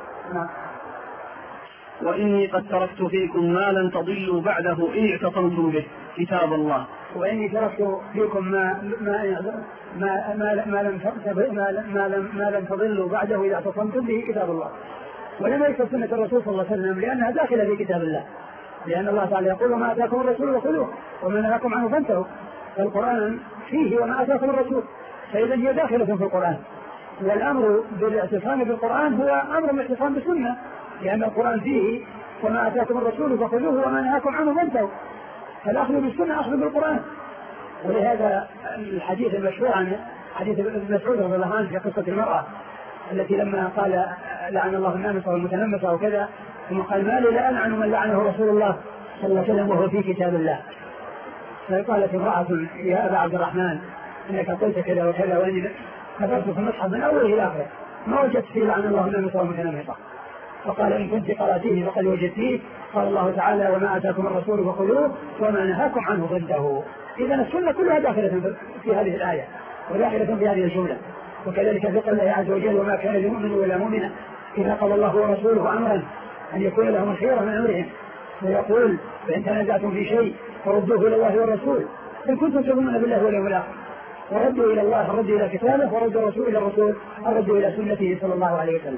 وإني قد تركت فيكم ما لن تضلوا بعده إن اعتصمتم به كتاب الله. وإني تركت فيكم ما لم تضلوا بعده إذا اعتصمتم به كتاب الله. ولما يكتب سنة الرسول صلى الله عليه وسلم لأنها داخلة في كتاب الله لأن الله تعالى يقول ما أتاكم الرسول فخذوه وما نهاكم عنه فانتهوا فالقرآن فيه وما آتاكم الرسول، فإذا هي داخلة في القرآن. والأمر بالاعتصام بالقرآن هو أمر الاعتصام بالسنة، لأن القرآن فيه وما آتاكم الرسول فخذوه وما نهاكم عنه فانتهوا، فالأخذ بالسنة أخذ بالقرآن. ولهذا الحديث المشهور عن حديث ابن مسعود رضي الله عنه في قصة المرأة التي لما قال لعن الله النامصة والمتنمصة وكذا، ثم قال ما لي لا ألعن من لعنه رسول الله صلى الله عليه وسلم وهو في كتاب الله. فقالت امرأة يا أبا عبد الرحمن إنك قلت كذا وكذا وإني كفرت في المصحف من أوله إلى آخره ما وجدت فيه لعن الله النامصة والمتنمصة. فقال إن كنت قرأتيه فقد وجدتيه. قال الله تعالى وما آتاكم الرسول فخذوه وما نهاكم عنه ضده. إذا السنة كلها داخلة في هذه الآية وداخلة في هذه الجملة. وكذلك في قول الله عز وجل وما كان لمؤمن ولا مؤمنة إذا قضى الله ورسوله أمرا أن يكون لهم الخيرة من أمرهم، ويقول فإن تنازعتم في شيء فردوه إلى الله والرسول إن كنتم تؤمنون بالله واليوم الآخر، وردوا إلى الله الرد إلى كتابه، وردوا الرسول إلى الرسول الرد إلى سنته صلى الله عليه وسلم.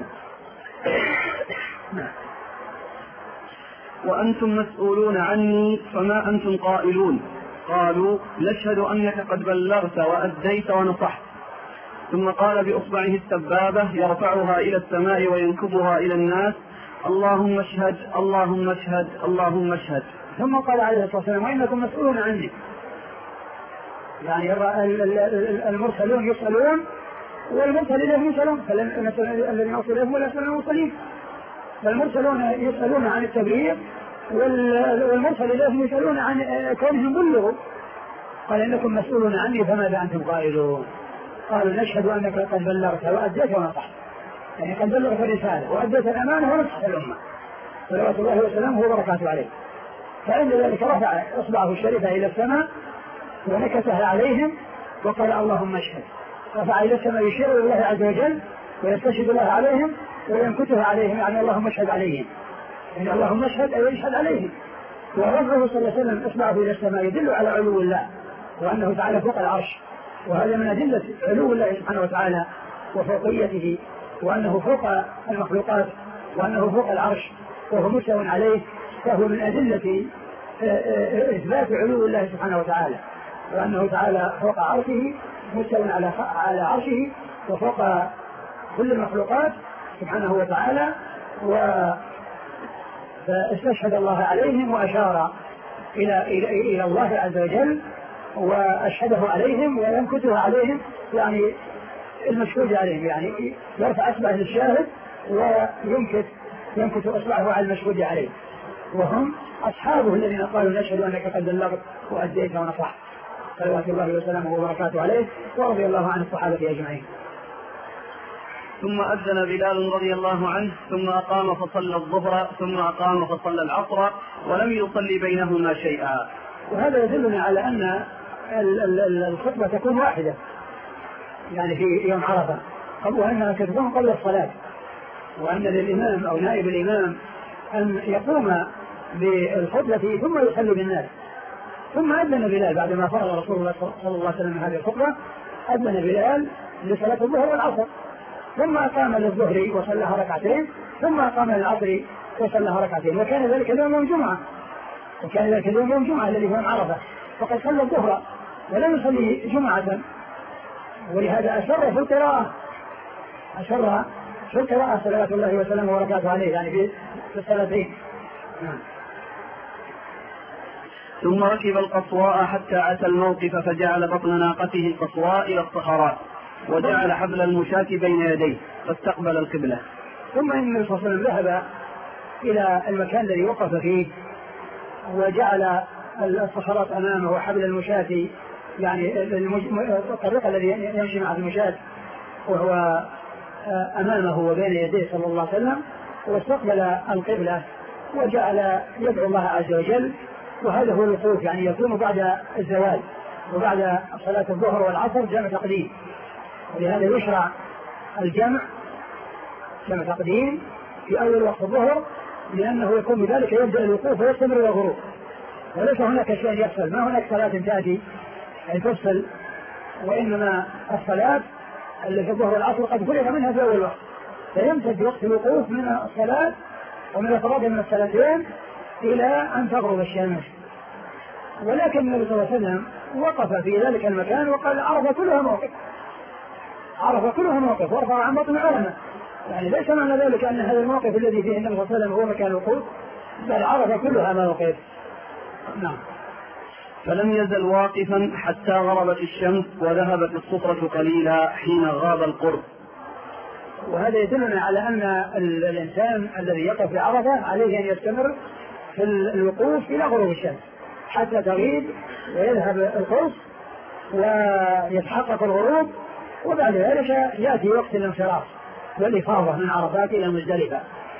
وأنتم مسؤولون عني فما أنتم قائلون؟ قالوا نشهد أنك قد بلغت وأديت ونصحت. ثم قال بإصبعه السبابة يرفعها إلى السماء وينكبها إلى الناس اللهم اشهد اللهم اشهد اللهم اشهد. ثم قال عليه الصلاة والسلام وإنكم مسؤولون عني، يعني المرسلون يسألون والمرسل إليهم يسألون، الذين أرسل إليهم ولا يسألون المرسلين، فالمرسلون يسألون عن التبليغ والمرسل إليهم يسألون عن كونهم بلغوا. قال إنكم مسؤولون عني فماذا أنتم قائلون؟ قالوا نشهد أنك قد بلغت وأديت ونصحت، يعني قد بلغت الرسالة وأديت الأمانة ونصحت الأمة صلوات الله وسلامه وبركاته عليه. فعند ذلك رفع إصبعه الشريفة إلى السماء ونكتها عليهم وقال اللهم اشهد، رفع إلى السماء يشير إلى الله عز وجل ويستشهد الله عليهم وينكتها عليهم، يعني اللهم اشهد عليهم، يعني اللهم اشهد أي يشهد عليهم. ورفعه صلى الله عليه وسلم إصبعه إلى السماء يدل على علو الله وأنه تعالى فوق العرش، وهذا من أدلة علو الله سبحانه وتعالى وفوقيته، وأنه فوق المخلوقات وأنه فوق العرش وهو مستوى عليه، فهو من أدلة إثبات علو الله سبحانه وتعالى، وأنه تعالى فوق عرشه مستوى على عرشه وفوق كل المخلوقات سبحانه وتعالى. فاستشهد الله عليهم وأشار إلى الله عز وجل وأشهده عليهم وينكتها عليهم، يعني المشهود عليهم، يعني يرفع أصبعه للشاهد وينكت أصبعه على المشهود عليه، وهم أصحابه الذين قالوا نشهد أنك قد بلغت وأديت ونصحت صلوات الله وسلامه وبركاته عليه، ورضي الله عن الصحابة أجمعين. ثم أذن بلال رضي الله عنه ثم أقام فصلى الظهر ثم أقام فصلى العصر ولم يصلي بينهما شيئا. وهذا يدلنا على أن الخطبة تكون واحدة، يعني في يوم عرفة، وأنها تكون قبل الصلاة، وأن للإمام أو نائب الإمام أن يقوم بالخطبة ثم يصلي بالناس. ثم أذن بلال بعدما فرغ رسول الله صلى الله عليه وسلم من هذه الخطبة، أذن بلال لصلاة الظهر والعصر، ثم أقام للظهر وصلىها ركعتين، ثم أقام للعصر وصلىها ركعتين. وكان ذلك اليوم الجمعة، الذي هو يوم عرفة، فقد صلى الظهر ولم يصلي جمعة، ولهذا أسر في القراءة صلوات الله وسلامه وبركاته عليه، يعني في الصلاتين. ثم ركب القصواء حتى أتى الموقف فجعل بطن ناقته القصواء إلى الصخرات وجعل حبل المشاة بين يديه فاستقبل القبلة. ثم إن النبي صلى الله عليه وسلم ذهب إلى المكان الذي وقف فيه وجعل الصخرات أمامه وحبل المشاة، يعني الطريق الذي يمشي مع المشاة وهو أمامه وبين يديه صلى الله عليه وسلم، واستقبل القبلة وجعل يدعو الله عز وجل. وهذا هو الوقوف، يعني يكون بعد الزوال وبعد صلاة الظهر والعصر جمع تقديم، ولهذا يشرع الجمع تقديم في أول وقت الظهر، لأنه يكون بذلك يبدأ الوقوف ويستمر إلى الغروب، وليس هناك شيء يفصل، ما هناك صلاة تأتي أن تفصل، وإنما الصلاة التي في الظهر والعصر قد فرغ منها في أول وقت، فيمتد وقت الوقوف من الصلاة ومن الفراغ من الصلاتين إلى أن تغرب الشمس. ولكن النبي صلى الله عليه وسلم وقف في ذلك المكان وقال عرفة كلها موقف، عرفة كلها موقف وارفع عن بطن علمه. يعني ليس معنى ذلك أن هذا الموقف الذي فيه النبي صلى الله عليه وسلم هو مكان الوقوف، بل عرفة كلها موقف. نعم. فلم يزل واقفا حتى غربت الشمس وذهبت الصفرة قليلا حين غاب القرب. وهذا يدلنا على أن الإنسان الذي يقف في عرفة عليه أن يستمر في الوقوف إلى غروب الشمس حتى تغيب ويذهب القرص ويتحقق الغروب، وبعد ذلك يأتي وقت الانصراف والإفاضة من عرفات إلى مزدلفة،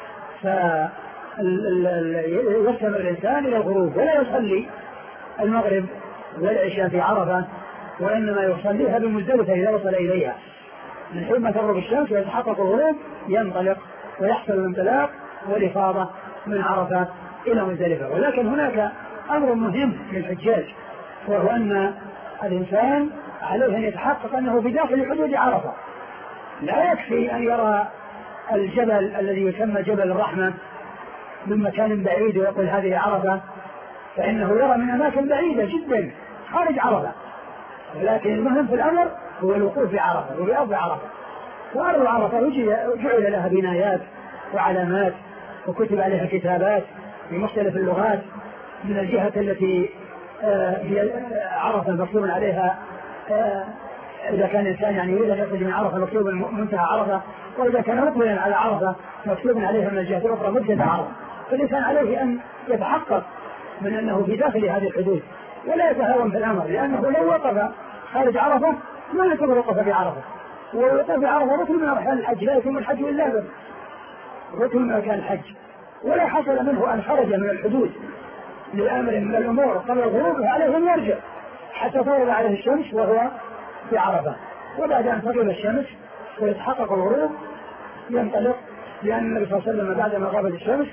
فيستمر الإنسان إلى الغروب ولا يصلي المغرب والعشاء في عرفة، وإنما يصليها بمزدلفة إذا وصل إليها. من حين ما تغرب الشمس ويتحقق الغروب ينطلق ويحصل الانطلاق والإفاضة من عرفة إلى مزدلفة. ولكن هناك أمر مهم للحجاج، وهو أن الإنسان عليه أن يتحقق أنه في داخل حدود عرفة. لا يكفي أن يرى الجبل الذي يسمى جبل الرحمة من مكان بعيد ويقول هذه عرفة، فإنه يرى من أماكن بعيدة جدا خارج عرفة. ولكن المهم في الأمر هو الوقوف في عرفة وبأرض عرفة. وأرض عرفة جعل لها بنايات وعلامات وكتب عليها كتابات بمختلف اللغات، من الجهة التي هي عرفة مكتوب عليها إذا كان الإنسان يعني يريد أن يخرج من عرفة مكتوب منتهى عرفة، وإذا كان مقبلا على عرفة مكتوب عليها من الجهة الأخرى مبتدأ عرفة. فالإنسان عليه أن يتحقق من أنه في داخل هذه الحدود ولا يتهاون في الأمر، لأنه لو وقف خارج عرفة ما يعتبر وقف في عرفة. ووقف في عرفة ركن من أركان الحج، لا يتم الحج إلا به، ركن من أركان الحج، ولا حصل منه أن خرج من الحدود لأمر من الأمور قبل الغروب عليه أن يرجع حتى تغرب عليه الشمس وهو في عرفة. وبعد أن تغرب الشمس ويتحقق الغروب ينطلق، لأن النبي صلى الله عليه وسلم بعدما غابت الشمس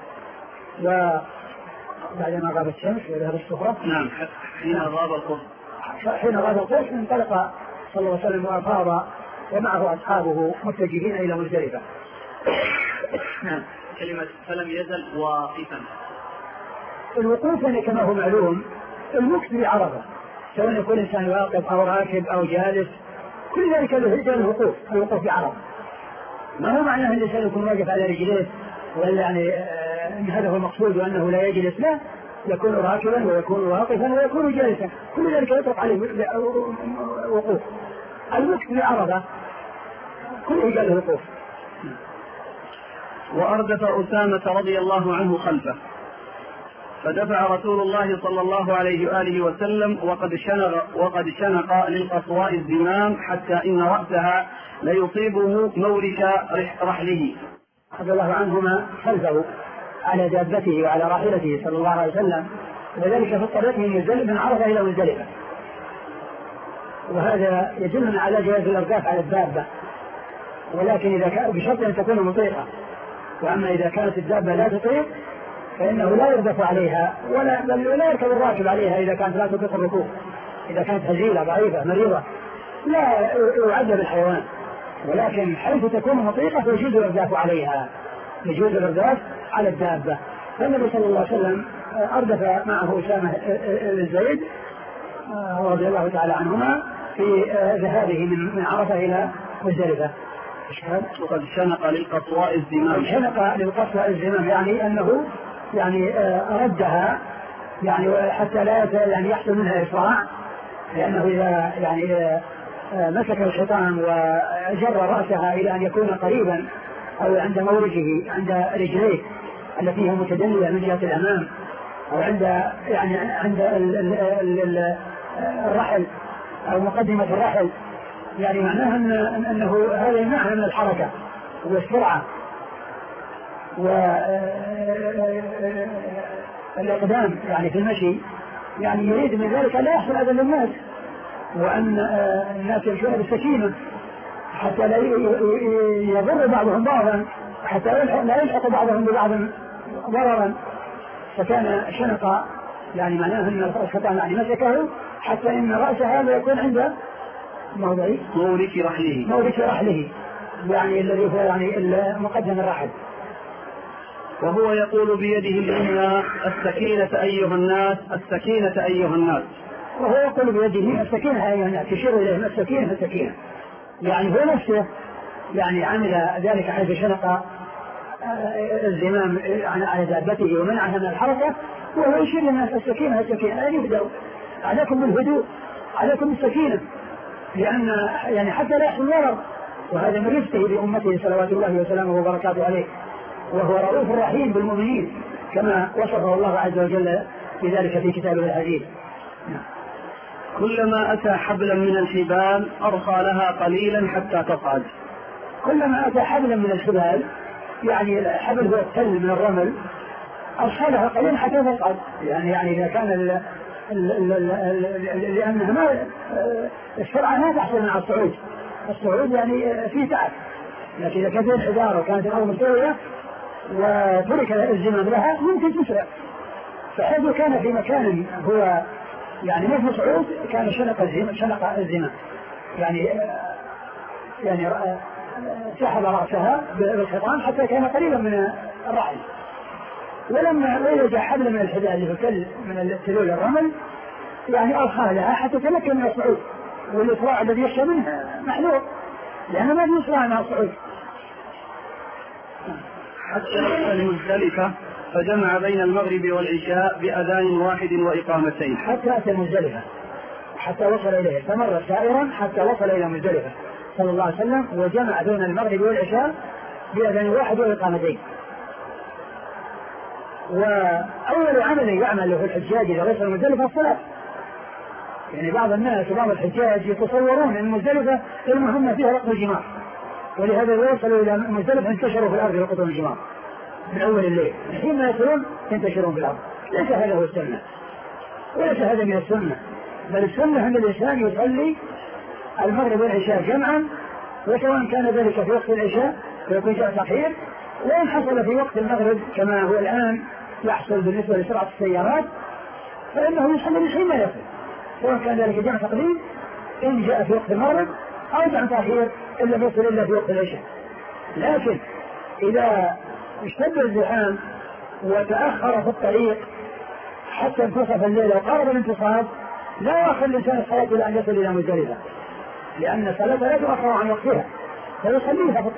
وبعدما غابت الشمس وذهب الصفرة، نعم، حين غاب القرص، حين غاب القرص انطلق صلى الله عليه وسلم وأفاض ومعه أصحابه متجهين إلى مزدلفة. نعم. كلمة فلم يزل واقفا، الوقوف يعني كما هو معلوم المكث بعرفة، سواء يكون الإنسان واقف أو راكب أو جالس، كل ذلك له الوقوف بعرفة. ما هو معناه أن الإنسان يكون واقف على رجليه ولا يعني أن هذا هو المقصود وأنه لا يجلس، لا، يكون راكبا ويكون واقفا ويكون جالسا، كل ذلك يطلق عليه وقوف. المكث بعرفة كله قال له وقوف. وأردف أسامة رضي الله عنه خلفه، فدفع رسول الله صلى الله عليه وآله وسلم وقد شنق للقصواء الزمام حتى إن رأسها ليصيب مورش رحله. رضي الله عنهما خلفه على دابته وعلى راحلته صلى الله عليه وسلم، وذلك في الطريق من عرفة إلى مزدلفة. وهذا يدلنا على جواز الإرداف على الدابة، ولكن إذا كان بشرط أن تكون مطيقة. وأما إذا كانت الدابة لا تطيق فإنه لا يردف عليها ولا يركب الراكب عليها إذا كانت لا تطيق الركوب. إذا كانت هزيلة ضعيفة مريضة لا يعذب الحيوان، ولكن حيث تكون مطيقة فيجوز الإرداف عليها، يجوز الإرداف على الدابة. فالنبي صلى الله عليه وسلم أردف معه أسامة بن زيد رضي الله تعالى عنهما في ذهابه من عرفة إلى مزدلفة. وقد شنق للقصواء الزمام، شنق للقصواء الزمام يعني أنه يعني ردها يعني حتى لا يعني يحصل منها إسراع، لأنه إذا يعني مسك الحيطان وجر رأسها إلى أن يكون قريبا أو عند مورجه عند رجليه التي هي متدلية من جهة الأمام، أو عند الرحل أو مقدمة الرحل، يعني معناها أنه هذا يمنعها من الحركة والسرعة والإقدام يعني في المشي، يعني يريد من ذلك لا يحصل أذى للناس، وأن الناس يمشون بالسكينة حتى لا يضر بعضهم بعضا، حتى لا يلحق بعضهم ببعض ضررا. فكان شنق يعني معناه أن الشيطان يعني مسكه حتى إن رأس هذا يكون عند مورك رحله يعني الذي هو يعني مقدم الرحل. وهو يقول بيده اليمنى السكينة أيها الناس، السكينة أيها الناس، وهو يقول بيده السكينة، يعني تشير إليه السكينة يعني هو نفسه يعني عمل ذلك حيث شنق الزمام على دابته ومنعها من الحركة، وهو يشير لنا السكينة لا يبدأ عليكم بالهدوء، عليكم بالسكينة، لأن يعني حتى لا يحصل ضرر، وهذا من رفقه بأمته صلوات الله وسلامه وبركاته عليه، وهو رؤوف رحيم بالمؤمنين كما وصفه الله عز وجل بذلك في كتابه العزيز. كلما أتى حبلا من الحبال أرخى لها قليلا حتى تصعد. كلما أتى حبلا من الحبال يعني الحبل هو التل من الرمل، أرخى لها قليلا حتى تصعد، يعني إذا كان لأنها ما السرعة ما تحصل مع الصعود يعني فيه تعب، لكن إذا كانت الحجارة وكانت الأرض مستوية وترك الزمام لها ممكن تسرع، فحيث كان في مكان هو يعني ما في صعود كان شنق الزمام يعني سحب رأسها بالخطام حتى كان قريبا من الرحل، ولما وجد حبل من الحبال اللي في من التلول الرمل يعني أرخى لها حتى تمكن من الصعود، والإسراع الذي يخشى منه محلول لأنه ما في إسراع مع الصعود. حتى وصل المزدلفة فجمع بين المغرب والعشاء بأذان واحد وإقامتين. حتى أتى المزدلفة حتى وصل إليه، استمر سائرا حتى وصل إلى المزدلفة صلى الله عليه وسلم، وجمع بين المغرب والعشاء بأذان واحد وإقامتين. وأول عمل يعمل في الحجاج إذا وصل المزدلفة الصلاة، يعني بعض الناس وبعض الحجاج يتصورون أن المزدلفة المهمة فيها رقم الجمار، ولهذا وصلوا إلى المزدلفة انتشروا في الأرض لقطهم الجمار من أول الليل، حين ما يصلون ينتشرون في الأرض. ليس هذا هو السنة، وليس هذا من السنة، بل السنة أن الإنسان يصلي المغرب والعشاء جمعا، وسواء كان ذلك في وقت العشاء فيكون جاء تأخير، وإن حصل في وقت المغرب كما هو الآن يحصل بالنسبة لسرعة السيارات فإنه يصلي من حين ما يصل، سواء كان ذلك جمع تقديم إن جاء في وقت المغرب أو جمع تأخير إن لم يصل إلا في وقت العشاء. لكن إذا اشتد الزحام وتأخر في الطريق حتى انتصف الليل وقارب الانتصاف لا يأخر الإنسان الصلاة إلى أن يصل إلى مزدلفة، لأن الصلاة لا تؤخر عن وقتها، فيصليها في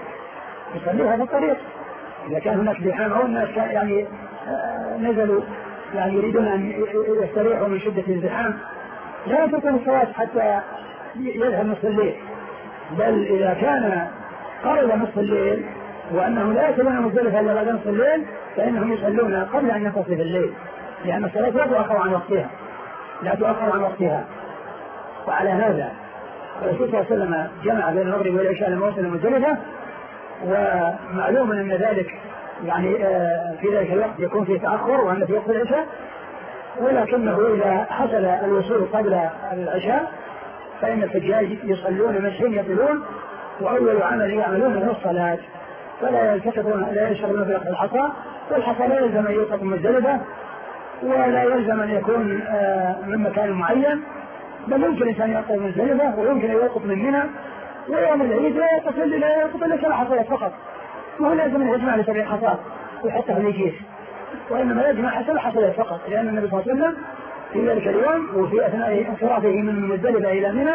الطريق. إذا كان هناك زحام أو الناس يعني نزلوا يعني يريدون أن يستريحوا من شدة الزحام لا يتركون الصلاة حتى يذهب نصف الليل، بل إذا كان قرب نصف الليل وأنه لا يصلون مزدلفة إلا بعد نصف الليل فإنهم يصلون قبل أن ينتصف الليل، لأن الصلاة لا تؤخر عن وقتها. وعلى هذا الرسول صلى الله عليه وسلم جمع بين المغرب والعشاء لما وصل مزدلفة، ومعلوم أن ذلك يعني في ذلك الوقت يكون فيه تأخر وأن في وقت العشاء، ولكنه إذا حصل الوصول قبل العشاء فإن الحجاج يصلون من حين يصلون، وأول عمل يعملونه الصلاة، فلا يلتفتون لا يشغلون بوقت الحصى، والحصى لا يلزم أن يوقف مزدلفة ولا يلزم أن يكون من مكان معين، بل يمكن الإنسان يوقف مزدلفة ويمكن أن يوقف من منى، ويوم العيد لا يوقف إلا 7 حصيات فقط، وهو لازم أن يجمع ل7 حصات ويحطها في الكيس، وإنما يجمع 7 حصيات فقط، لأن النبي صلى الله عليه وسلم في ذلك اليوم وفي أثناء انصرافه من مزدلفة إلى منى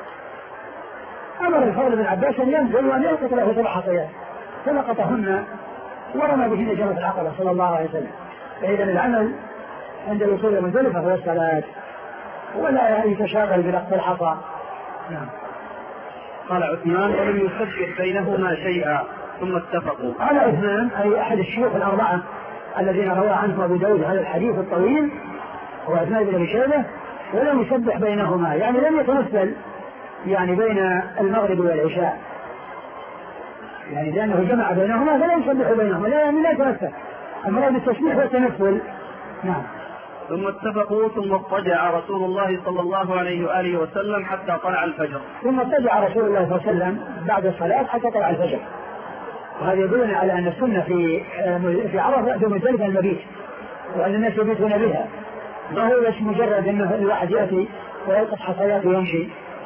أمر الفضل بن عباس أن ينزل وأن يلقط له 7 حصيات فلقطهن ورمى بهن جمرة العقبة صلى الله عليه وسلم. فإذا العمل عند الوصول إلى مزدلفة هو الصلاة، ولا يتشاغل بلقط الحصى. نعم. قال عثمان ولم يسبح بينهما شيئا ثم اتفقوا. قال عثمان أي أحد الشيوخ الأربعة الذين روى عنه أبو داود هذا الحديث الطويل هو عثمان بن أبي شيبة، ولم يسبح بينهما يعني لم يتمثل يعني بين المغرب والعشاء، يعني لأنه جمع بينهما فلا يسبح بينهما، لا يتمثل، المراد التسبيح والتمثل. نعم. ثم اتفقوا ثم اضطجع رسول الله صلى الله عليه وآله وسلم حتى طلع الفجر. ثم اضطجع رسول الله صلى الله عليه وسلم بعد الصلاة حتى طلع الفجر، وهذا يدلنا على أن السنة في عرفة في مزدلفة المبيت، وأن الناس يبيتون بها، ما هو بس مجرد أنه الواحد يأتي ويلقط حصيات ويمشي.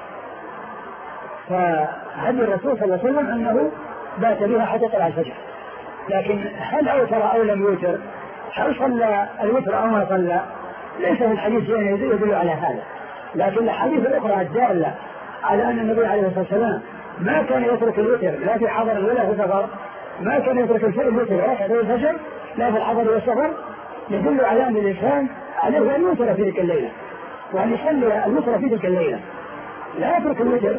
فهدي الرسول صلى الله عليه وسلم أنه بات بها حتى طلع الفجر، لكن هل أوتر أو لم يوتر، هل صلى الوتر أو ما صلى، ليس في الحديث شيء يدل على هذا، لكن الحديث الأخرى الدالة على أن النبي عليه الصلاة والسلام ما كان يترك الوتر لا في حضر ولا في سفر، ما كان يترك الوتر ركعتي الفجر لا في الحضر والسفر، يدل على أن الإنسان عليه أن يوتر في تلك الليلة وأن يصلي الوتر في تلك الليلة، لا يترك الوتر،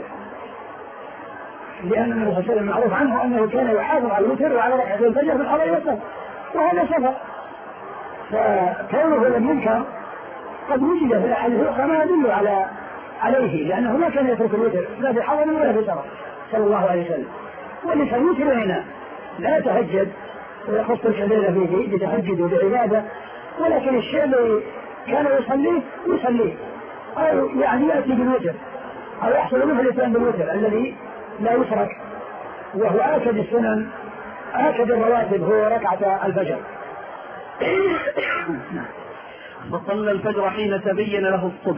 لأن النبي صلى الله عليه وسلم معروف عنه أنه كان يحافظ على الوتر وعلى ركعتي الفجر في الحضر والسفر، وهذا سفر، فكونه لم ينكر قد وجد في الأحاديث الأخرى ما يدل عليه، لأنه ما كان يترك الوتر لا في حضر ولا في سفر صلى الله عليه وسلم. وليس الوتر هنا لا يتهجد ويخص الليلة فيه بتهجد وبعبادة، ولكن الشيء الذي كان يصليه أو يعني يأتي بالوتر أو يحصل منه الإتيان بالوتر الذي لا يترك، وهو آكد السنن آكد الرواتب هو ركعة الفجر. فصلى الفجر حين تبين له الصبح.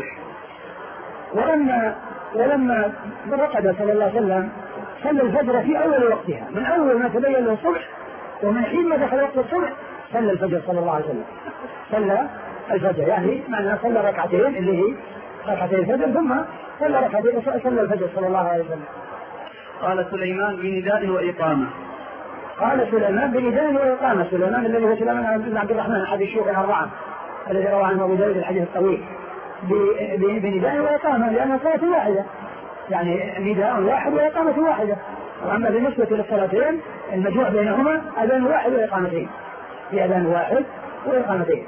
ولما رقد صلى الله عليه وسلم صلى الفجر في أول وقتها، من أول ما تبين له الصبح ومن حين ما دخل وقت الصبح صلى الفجر صلى الله عليه وسلم، صلى الفجر يعني معناه صلى ركعتين اللي هي ركعتي الفجر ثم صلى ركعتين صلى الفجر صلى الله عليه وسلم. قال سليمان بنداء وإقامة. قال سليمان بنداء وإقامة، سليمان الذي هو سليمان بن عبد الرحمن أحد الشيوخ الأربعة الذي روى عنه أبو داود الحديث الطويل، بنداء وإقامة لأنها صلاة واحدة، يعني نداء واحد وإقامة واحدة. وأما بالنسبة للصلاتين المجموع بينهما أذان واحد وإقامتين، في أذان واحد وإقامتين.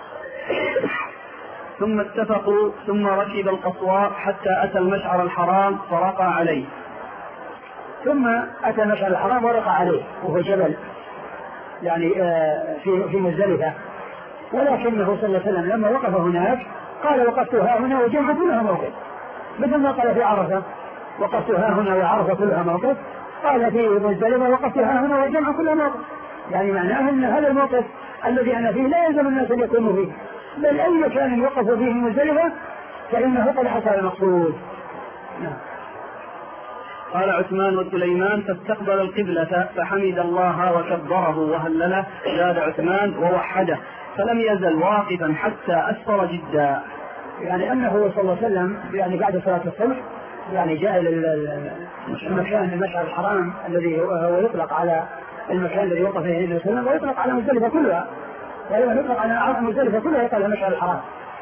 ثم اتفقوا ثم ركب القصواء حتى أتى المشعر الحرام فرقى عليه. ثم أتى المشعر الحرام ورقى عليه وهو جبل يعني في مزدلفة، ولكنه صلى الله عليه وسلم لما وقف هناك قال وقفت ها هنا وجمع كلها موقف، مثل ما قال في عرفة وقفت ها هنا وعرفة كلها موقف، قال في مزدلفة وقفت ها هنا وجمع كلها موقف، يعني معناه أن هذا الموقف الذي أنا فيه لا يلزم الناس أن يكونوا فيه، بل أي مكان يوقفوا فيه مزدلفة فإنه قد حصل المقصود. قال عثمان وسليمان فاستقبل القبلة فحمد الله وكبره وهلله، زاد عثمان ووحده، فلم يزل واقفا حتى أسفر جدا. يعني أنه صلى الله عليه وسلم يعني بعد صلاة الصبح يعني جاء إلى المكان المشعر الحرام الذي هو يطلق على المكان الذي وقف فيه النبي صلى الله عليه وسلم، ويطلق على مزدلفة كلها، ولما يطلق على مزدلفة كلها يقال المشعر الحرام،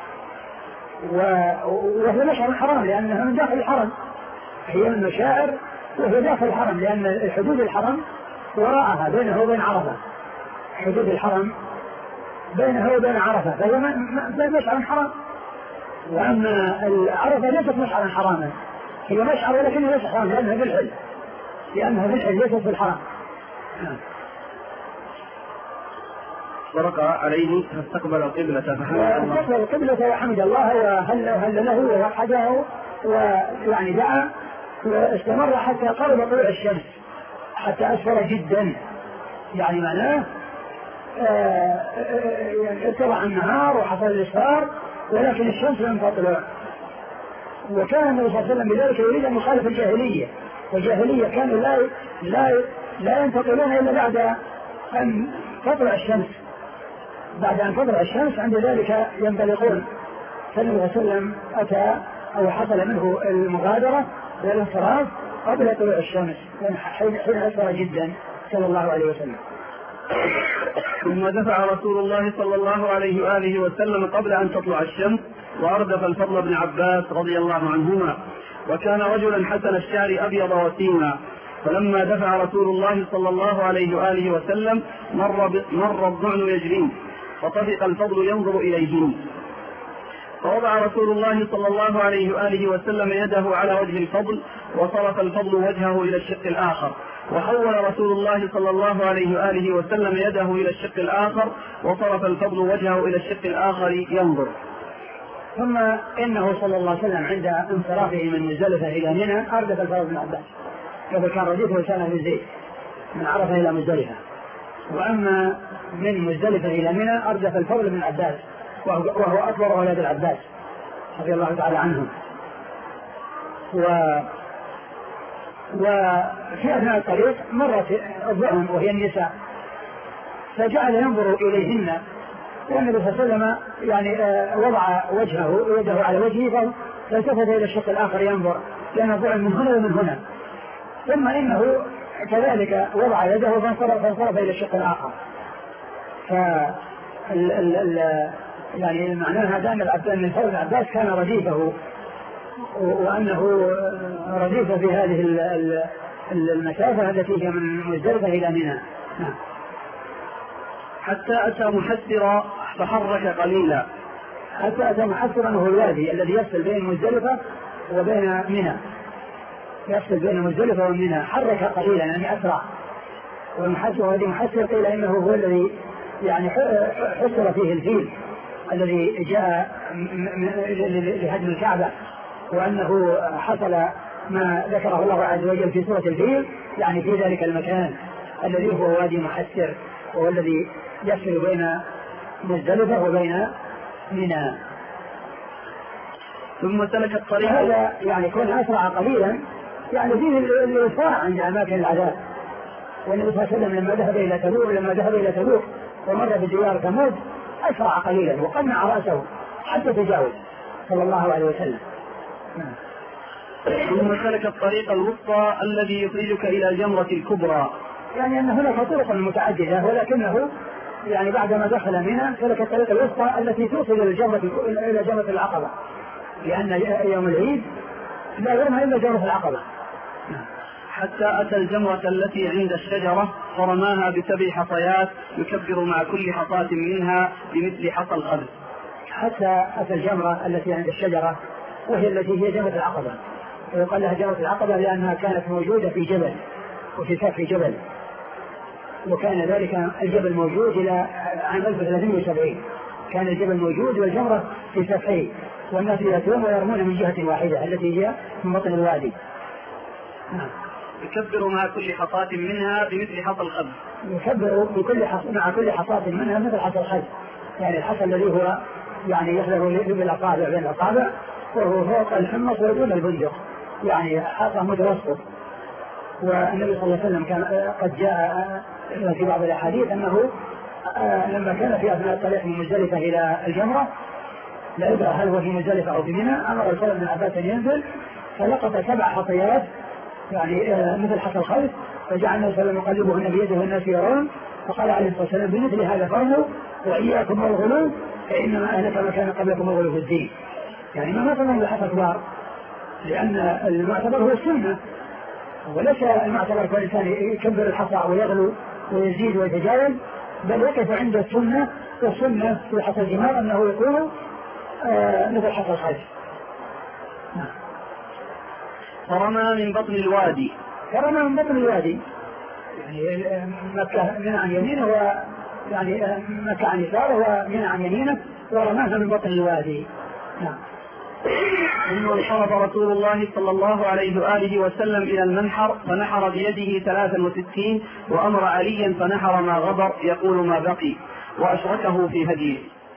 وهو مشعر الحرام لأنها من داخل الحرم، هي المشاعر وهي داخل الحرم، لأن حدود الحرم وراءها بينه وبين عرفة، حدود الحرم بينه وبين عرفة، فهي مشعر حرام. وأما عرفة ليست مشعرا حراما، هي مشعر ولكنها ليست حرام لأنها بالحل، ليست بالحرام. ورقى عليه فاستقبل القبلة فاستقبل القبلة وحمد الله وهل له ووحده ويعني دعا، واستمر حتى قرب طلوع الشمس حتى أسفر جدا، يعني معناه اتبع النهار وحصل الإسفار ولكن الشمس لم تطلع. وكان النبي صلى الله عليه وسلم بذلك يريد أن يخالف الجاهلية، والجاهلية كانوا لا ينتقلون إلا بعد أن تطلع الشمس، بعد أن تطلع الشمس عند ذلك ينطلقون. فالنبي صلى الله عليه وسلم أتى أو حصل منه المغادرة والانصراف قبل طلوع الشمس حين أسفر جدا صلى الله عليه وسلم. ثم دفع رسول الله صلى الله عليه وآله وسلم قبل أن تطلع الشمس وأردف الفضل بن عباس رضي الله عنهما، وكان رجلا حسن الشعر أبيض وسيما، فلما دفع رسول الله صلى الله عليه وآله وسلم مر الضعن يجرين، فطفق الفضل ينظر إليهم، فوضع رسول الله صلى الله عليه وآله وسلم يده على وجه الفضل، وصرف الفضل وجهه إلى الشق الآخر، وحول رسول الله صلى الله عليه وآله وسلم يده إلى الشق الآخر، وصرف الفضل وجهه إلى الشق الآخر ينظر. ثم إنه صلى الله عليه وسلم عند انصرافه من مزدلفة إلى منى أردف الفضل بن عباس، كما كان رديفه أسامة بن زيد من عرفة إلى مزدلفة، وأما من مزدلفة إلى منى أردف الفضل بن عباس وهو أكبر أولاد العباس رضي الله تعالى عنهم. وفي أثناء الطريق مرت الضعن وهي النساء، فجعل ينظر إليهن والنبي صلى الله عليه وسلم يعني وضع يده على وجهه فالتفت إلى الشق الآخر ينظر لأنه ضعن من هنا ومن هنا، ثم إنه كذلك وضع يده فانصرف إلى الشق الآخر. يعني معناها هذا أن الفضل بن عباس كان رديفه، وأنه رديف في هذه المسافة التي هي من مزدلفة إلى منى. حتى أتى محسرا فحرك قليلا. حتى أتى محسرا وهو الوادي الذي يفصل بين مزدلفة وبين منى، يفصل بين مزدلفة ومنى، حرك قليلا يعني أسرع. والمحسر وهذه محسر قيل إنه هو الذي يعني حسر فيه الفيل الذي جاء لهدم الكعبة، وأنه حصل ما ذكره الله عز وجل في سورة الفيل يعني في ذلك المكان الذي هو وادي محسر، وهو الذي يفصل بين مزدلفة وبين منى. ثم سلك الطريق. هذا يعني كون أسرع قليلا يعني فيه الإسراع عند أماكن العذاب. والنبي صلى الله عليه وسلم لما ذهب إلى تبوك ومر بديار ثمود أسرع قليلا وقنع رأسه حتى تجاوز صلى الله عليه وسلم. ثم سلك الطريق الوسطى الذي يخرجك إلى الجمرة الكبرى. يعني أن هناك طرق متعددة، ولكنه يعني بعدما دخل منها سلك الطريق الوسطى التي توصل إلى جمرة العقبة، لأن يوم العيد لا يرمى إلا جمرة العقبة. حتى أتى الجمرة التي عند الشجرة فرماها ب7 حصيات يكبر مع كل حصاة منها بمثل حصى الخبز. حتى أتى الجمرة التي عند الشجرة وهي التي هي جمرة العقبة، ويقال لها جمرة العقبة لأنها كانت موجودة في جبل وفي كف جبل، وكان ذلك الجبل موجود إلى عام 1370 كان الجبل موجود والجمرة في سفحه، والناس يأتون ويرمون من جهة واحدة التي هي من بطن الوادي. يكبر مع كل حصاة منها بمثل حصى الخبز. يكبر مع كل حصاة منها مثل حصى الخبز، يعني الحصى الذي هو يعني يخلق بالأصابع بين الأصابع وهو فوق الحمص ودون البندق، يعني حصى متوسط. والنبي صلى الله عليه وسلم كان قد جاء في بعض الأحاديث أنه لما كان في أثناء الطريق من مزدلفة إلى الجمرة لا يدرى هل هو في مزدلفة أو في منى، أمر الفضل بن عباس أن ينزل فلقط 7 حصيات يعني مثل حصى الخبز، فجعل النبي صلى الله عليه وسلم يقلبهن بيده والناس يرون، فقال عليه الصلاة والسلام بمثل هذا فرموا وإياكم والغلو فإنما أهلك ما كان قبلكم الغلو في الدين. يعني ما مثلا بالحصى الكبار، لأن المعتبر هو السنة وليس المعتبر كالإنسان يكبر الحصى ويغلو ويزيد ويتجاوز، بل يقف عند السنة، والسنة في حصى الجمار أنه يكون مثل حصى الخبز. فرمى من بطن الوادي. فرمى من بطن الوادي يعني مكة منى عن يمينه يعني مكة عن يساره ومنى عن يمينه ورماها من بطن الوادي. نعم. ثم انصرف رسول الله صلى الله عليه وآله وسلم إلى المنحر فنحر بيده 63 وأمر عليا فنحر ما غبر يقول ما بقي وأشركه في هديه.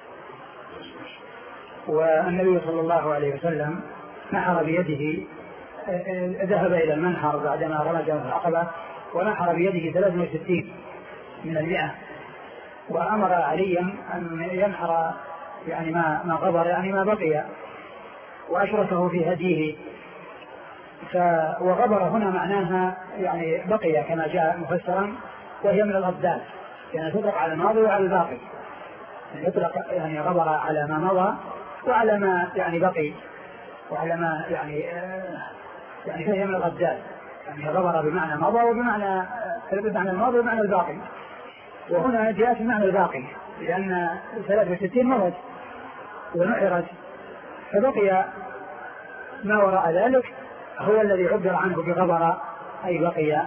والنبي صلى الله عليه وسلم نحر بيده، ذهب إلى المنحر بعدما رمى جمرة العقبة ونحر بيده 63 من 100، وأمر عليا أن ينحر يعني ما غبر يعني ما بقي وأشركه في هديه. وغبر هنا معناها يعني بقي كما جاء مفسرا، وهي من الأضداد يعني تطلق على الماضي وعلى الباقي، يطلق يعني غبر على ما مضى وعلى ما يعني بقي وعلى ما يعني فهي من الأضداد، يعني غبر بمعنى مضى وبمعنى الماضي وبمعنى الباقي، وهنا جاءت بمعنى الباقي لأن 63 مضت ونحرت فبقي ما وراء ذلك هو الذي عبر عنه بغبر أي بقي.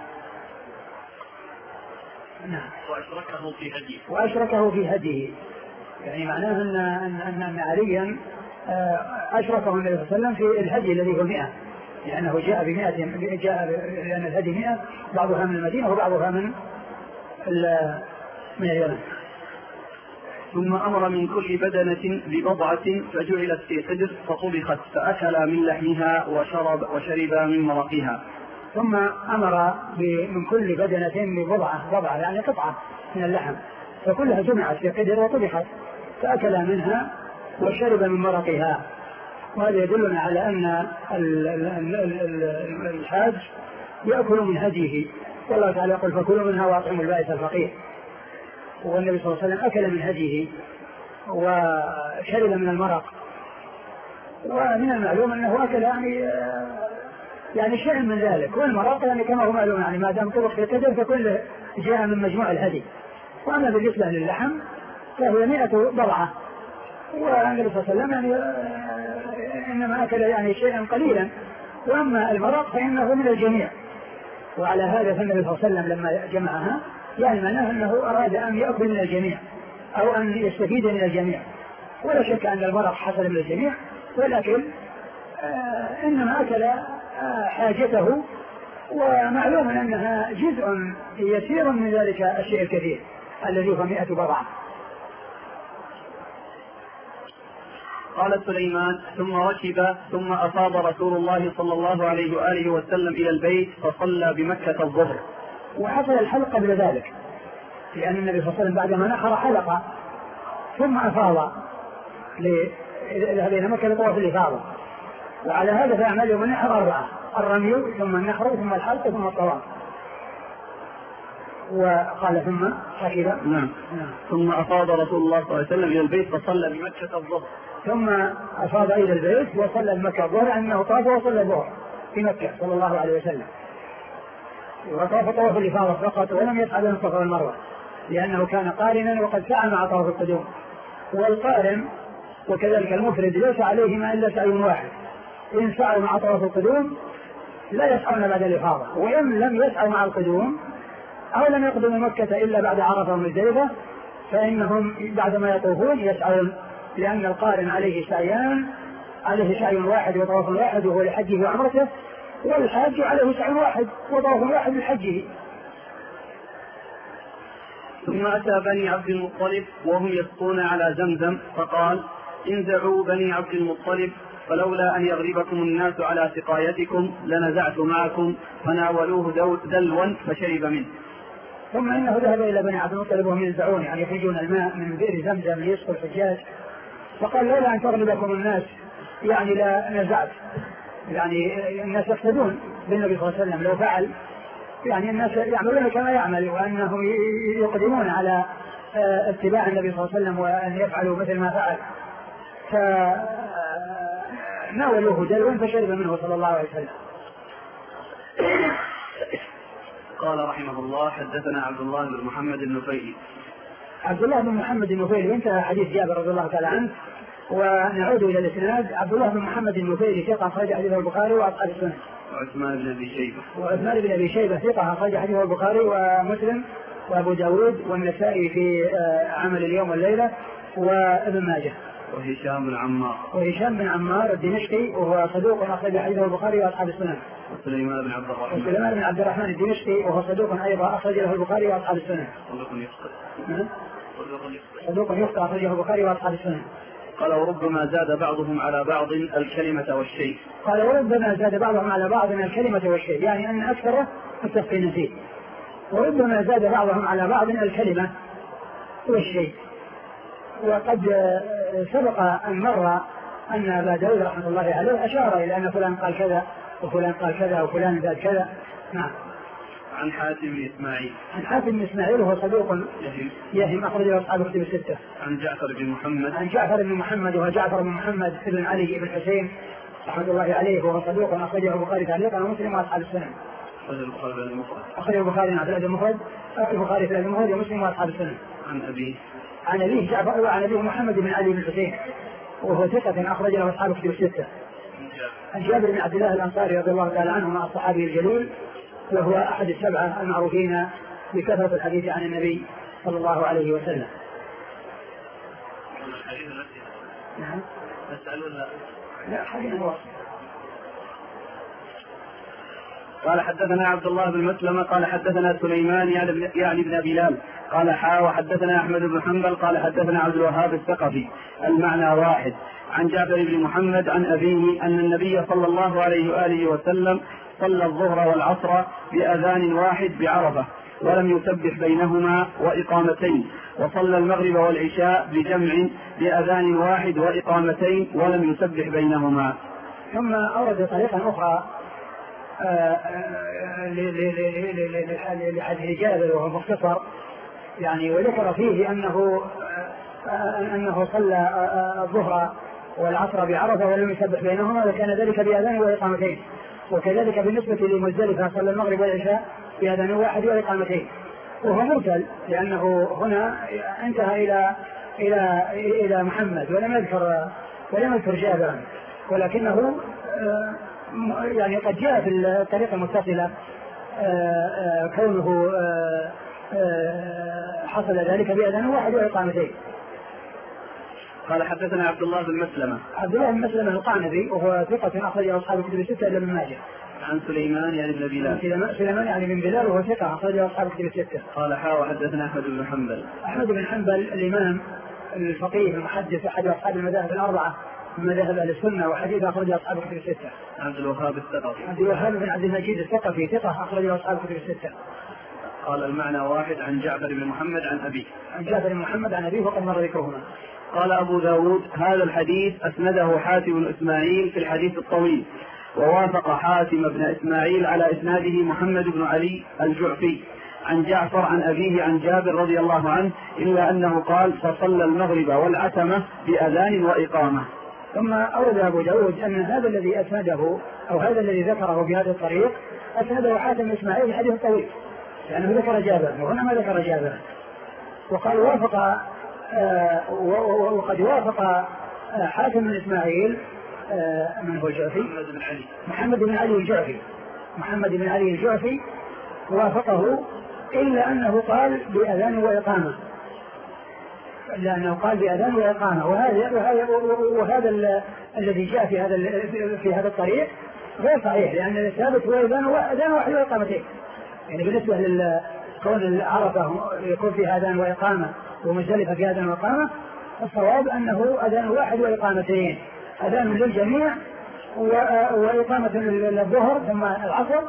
نعم. وأشركه في هديه يعني معناه أن عليا أشركه النبي صلى الله عليه وسلم في الهدي الذي هو 100 لأنه جاء لأن الهدي 100 بعضها من المدينة وبعضها من اليمن. ثم أمر من كل بدنة ببضعة فجعلت في قدر فطبخت فأكل من لحمها وشرب من مرقها. ثم أمر من كل بدنة ببضعة يعني قطعة من اللحم فكلها جمعت في قدر وطبخت فأكل منها وشرب من مرقها. وهذا يدلنا على أن الحاج يأكل من هديه، والله تعالى يقول فكلوا منها وأطعموا البائس الفقير. والنبي صلى الله عليه وسلم أكل من هديه وشرب من المرق. ومن المعلوم أنه أكل يعني شيء من ذلك، والمرق يعني كما هو معلوم يعني ما دام طبخ في قدر فكله جاء من مجموع الهدي. وأما بالنسبة للحم فهو 100 بضعة، والنبي صلى الله عليه وسلم يعني إنما أكل يعني شيئا قليلا. وأما المرق فإنه من الجميع، وعلى هذا فالنبي صلى الله عليه وسلم لما جمعها يعني معناه أنه أراد أن يأكل من الجميع أو أن يستفيد من الجميع. ولا شك أن المرق حصل من الجميع، ولكن إنما أكل حاجته، ومعلوم أنها جزء يسير من ذلك الشيء الكثير الذي هو 100 بضعة. قال سليمان: ثم ركب ثم أفاض رسول الله صلى الله عليه وآله وسلم إلى البيت فصلى بمكة الظهر. وحصل الحلق قبل ذلك، لأن النبي صلى الله عليه وسلم بعدما نحر حلق ثم أفاض لذهب إلى مكة لطواف الإفاضة. وعلى هذا فأعمال يوم النحر 4: الرمي ثم النحر ثم الحلق ثم الطواف. وقال ثم ركب. نعم. ثم أفاض رسول الله صلى الله عليه وسلم إلى البيت فصلى بمكة الظهر. ثم أفاض إلى البيت وصلى بمكة الظهر، أنه طاف وصلى الظهر في مكة صلى الله عليه وسلم، وطاف طواف الإفاضة فقط ولم يسعى بين الصفا والمروة، لأنه كان قارنا وقد سعى مع طواف القدوم. والقارن وكذلك المفرد ليس عليهما إلا سعي واحد، إن سعوا مع طواف القدوم لا يسعون بعد الإفاضة، وإن لم يسعوا مع القدوم أو لم يقدموا مكة إلا بعد عرفة ومزدلفة فإنهم بعدما يطوفون يسعون، لأن القارن عليه سعيان، عليه سعي واحد وطواف واحد وهو لحجه وعمرته، والحاج عليه سعي واحد وطواف واحد لحجه. ثم أتى بني عبد المطلب وهم يسقون على زمزم فقال: انزعوا بني عبد المطلب، فلولا أن يغلبكم الناس على سقايتكم لنزعت معكم، فناولوه دلوا فشرب منه. ثم إنه ذهب إلى بني عبد المطلب وهم ينزعون يعني يخرجون الماء من بئر زمزم ليسقوا الحجاج، فقال: لولا أن تغلبكم الناس يعني لا نزعت. يعني الناس يقتدون بالنبي صلى الله عليه وسلم، لو فعل يعني الناس يعملون كما يعمل، وأنهم يقدمون على اتباع النبي صلى الله عليه وسلم وأن يفعلوا مثل ما فعل. فناولوه دلوا فشرب منه صلى الله عليه وسلم. قال رحمه الله: حدثنا عبد الله بن محمد النفيلي. عبد الله بن محمد النفيلي انتهى حديث جابر رضي الله تعالى عنه. ونعود إلى الإسناد. عبد الله بن محمد النفيلي ثقة أخرج حديثه البخاري وأصحاب السنن. وعثمان بن أبي شيبة ثقة أخرج حديثه البخاري ومسلم وأبو داود والنسائي في عمل اليوم والليلة وابن ماجه. وهشام بن عمار الدمشقي وهو صدوق أخرج حديثه البخاري وأصحاب السنن. وسليمان بن عبد الرحمن الدمشقي وهو صدوق أيضا أخرج له البخاري وأصحاب السنن. صدوق يخطئ أخرجه البخاري وأصحاب السنن. قال: وربما زاد بعضهم على بعض الكلمة والشيء. قال: وربما زاد بعضهم على بعض الكلمة والشيء، يعني أن أكثره متفقين فيه. وربما زاد بعضهم على بعض الكلمة والشيء. وقد سبق أن مر أن أبا داود رحمه الله عليه أشار إلى أن فلان قال كذا وفلان قال كذا وفلان زاد كذا. نعم. عن حاتم بن إسماعيل وهو صدوق يهم أخرجه أصحاب الكتب الستة. عن جعفر بن محمد وهو جعفر بن محمد بن علي بن حسين رحمه الله عليه وهو صدوق أخرجه البخاري تعليقا ومسلم وأصحاب السنن. أخرجه البخاري في الأدب المفرد ومسلم وأصحاب السنن. عن أبيه جعفر وعن أبيه محمد بن علي بن حسين وهو ثقة أخرج له أصحاب الكتب الستة. عن جابر بن عبد الله الأنصاري رضي الله تعالى عنه مع الصحابي الجليل، وهو أحد السبعة المعروفين بكثرة الحديث عن النبي صلى الله عليه وسلم. نعم. لا حديث واحد. قال: حدثنا عبد الله بن مسلمة قال: حدثنا سليمان يعني بن بلال قال: وحدثنا أحمد بن حنبل قال: حدثنا عبد الوهاب الثقفي. المعنى واحد. عن جابر بن محمد عن أبيه أن النبي صلى الله عليه وآله وسلم صلى الظهر والعصر بأذان واحد بعرفة ولم يسبح بينهما وإقامتين، وصلى المغرب والعشاء بجمع بأذان واحد وإقامتين ولم يسبح بينهما. ثم أورد طريقا أخرى لحديث جابر وهو مختصر يعني، وذكر فيه أنه صلى الظهر والعصر بعرفة ولم يسبح بينهما، وكان ذلك بأذان وإقامتين. وكذلك بالنسبة لمزدلفة صلى المغرب والعشاء بأذان واحد وإقامتين، وهو مرسل لأنه هنا انتهى إلى محمد ولم يذكر جابرا، ولكنه يعني قد جاء في الطريقة المتصلة كونه حصل ذلك بأذان واحد وإقامتين. قال حدثنا عبد الله بن مسلمة القعنبي وهو ثقة أخرجه أصحاب الكتب الستة إلا ابن ماجه. عن سليمان يعني بن بلال. سليمان يعني بن بلال وهو ثقة أخرجه أصحاب الكتب الستة. قال وحدثنا أحمد بن حنبل الإمام الفقيه المحدث أحد أصحاب المذاهب الأربعة من مذاهب أهل السنة، وحديث أخرجه أصحاب الكتب الستة. عبد الوهاب الثقفي. عبد الوهاب بن عبد المجيد الثقفي ثقة أخرجه أصحاب الكتب الستة. قال المعنى واحد عن جعفر بن محمد عن أبيه. عن جعفر بن محمد عن أبيه وقد مر ذكرهما. قال أبو داود هذا الحديث أسنده حاتم بن إسماعيل في الحديث الطويل، ووافق حاتم بن إسماعيل على إسناده محمد بن علي الجعفي عن جعفر عن أبيه عن جابر رضي الله عنه، إلا أنه قال فصلى المغرب والعتمة بأذان وإقامة. ثم أورد أبو داود أن هذا الذي أسنده أو هذا الذي ذكره بهذا الطريق أسنده حاتم بن إسماعيل في الحديث الطويل، لأنه ذكر جابر وهنا ما ذكر جابر. وقال وقد وافق حاتم بن إسماعيل من هو الجعفي؟ محمد بن علي الجعفي وافقه، إلا أنه قال بأذان وإقامة، وهذا الذي جاء في هذا الطريق غير صحيح، لأن الثابت هو أذان واحد وإقامتين. يعني بالنسبة لكون عرفة يكون في أذان وإقامة ومزدلفة في أذان وإقامة، الصواب أنه أذان واحد وإقامتين، أذان للجميع وإقامة للظهر ثم العصر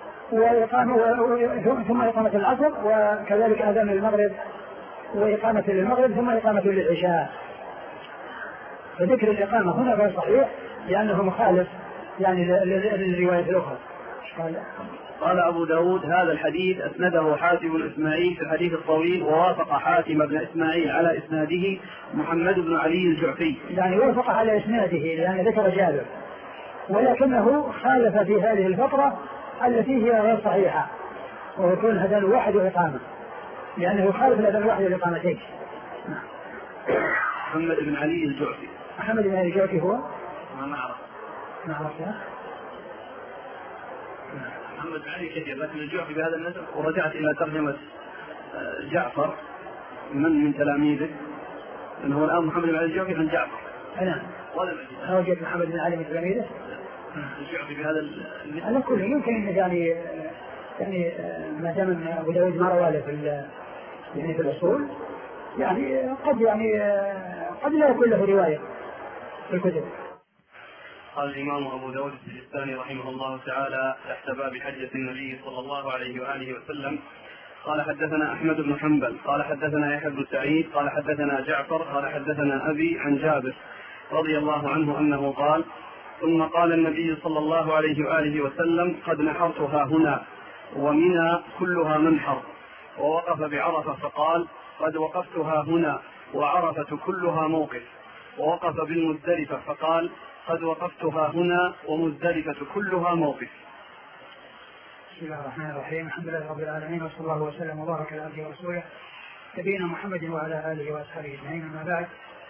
ثم إقامة العصر، وكذلك أذان المغرب وإقامة للمغرب ثم إقامة للعشاء. فذكر الإقامة هنا غير صحيح لأنه مخالف يعني للرواية الأخرى. قال أبو داود هذا الحديث أسنده حاتم بن إسماعيل في الحديث الطويل، ووافق حاتم بن إسماعيل على إسناده محمد بن علي الجعفي. يعني وافق على إسناده لأن ذكر جابر، ولكنه خالف في هذه الفترة التي هي غير صحيحة، ويكون أذان واحد وإقامة، لأنه خالف الأذان واحد وإقامتين. محمد بن علي الجعفي. محمد بن علي الجعفي هو؟ ما أعرف محمد بن علي كثير، لكن الجعفي بهذا النسب. ورجعت إلى ترجمة جعفر من تلاميذه، إنه الآن محمد بن علي الجعفي عن جعفر. نعم. هل وجدت محمد بن علي من تلاميذه؟ الجعفي بهذا على كل يمكن يعني ما دام أبو داود ما رواه في الأصول، يعني قد لا يكون له رواية في الكتب. قال الإمام أبو داود السجستاني رحمه الله تعالى تحت باب حجة النبي صلى الله عليه وآله وسلم: قال حدثنا أحمد بن حنبل قال حدثنا يحيى بن سعيد قال حدثنا جعفر قال حدثنا أبي عن جابر رضي الله عنه أنه قال: ثم قال النبي صلى الله عليه وآله وسلم: قد نحرتها هنا ومنى كلها منحر. ووقف بعرفة فقال: قد وقفتها هنا وعرفة كلها موقف. ووقف بالمزدلفة فقال: قد وقفتها هنا ومزدلفة كلها موقف. بسم الله الرحمن الرحيم. الحمد لله رب العالمين، وصلى الله وسلم وبارك على عبده ورسوله نبينا محمد وعلى آله وأصحابه أجمعين. أما بعد،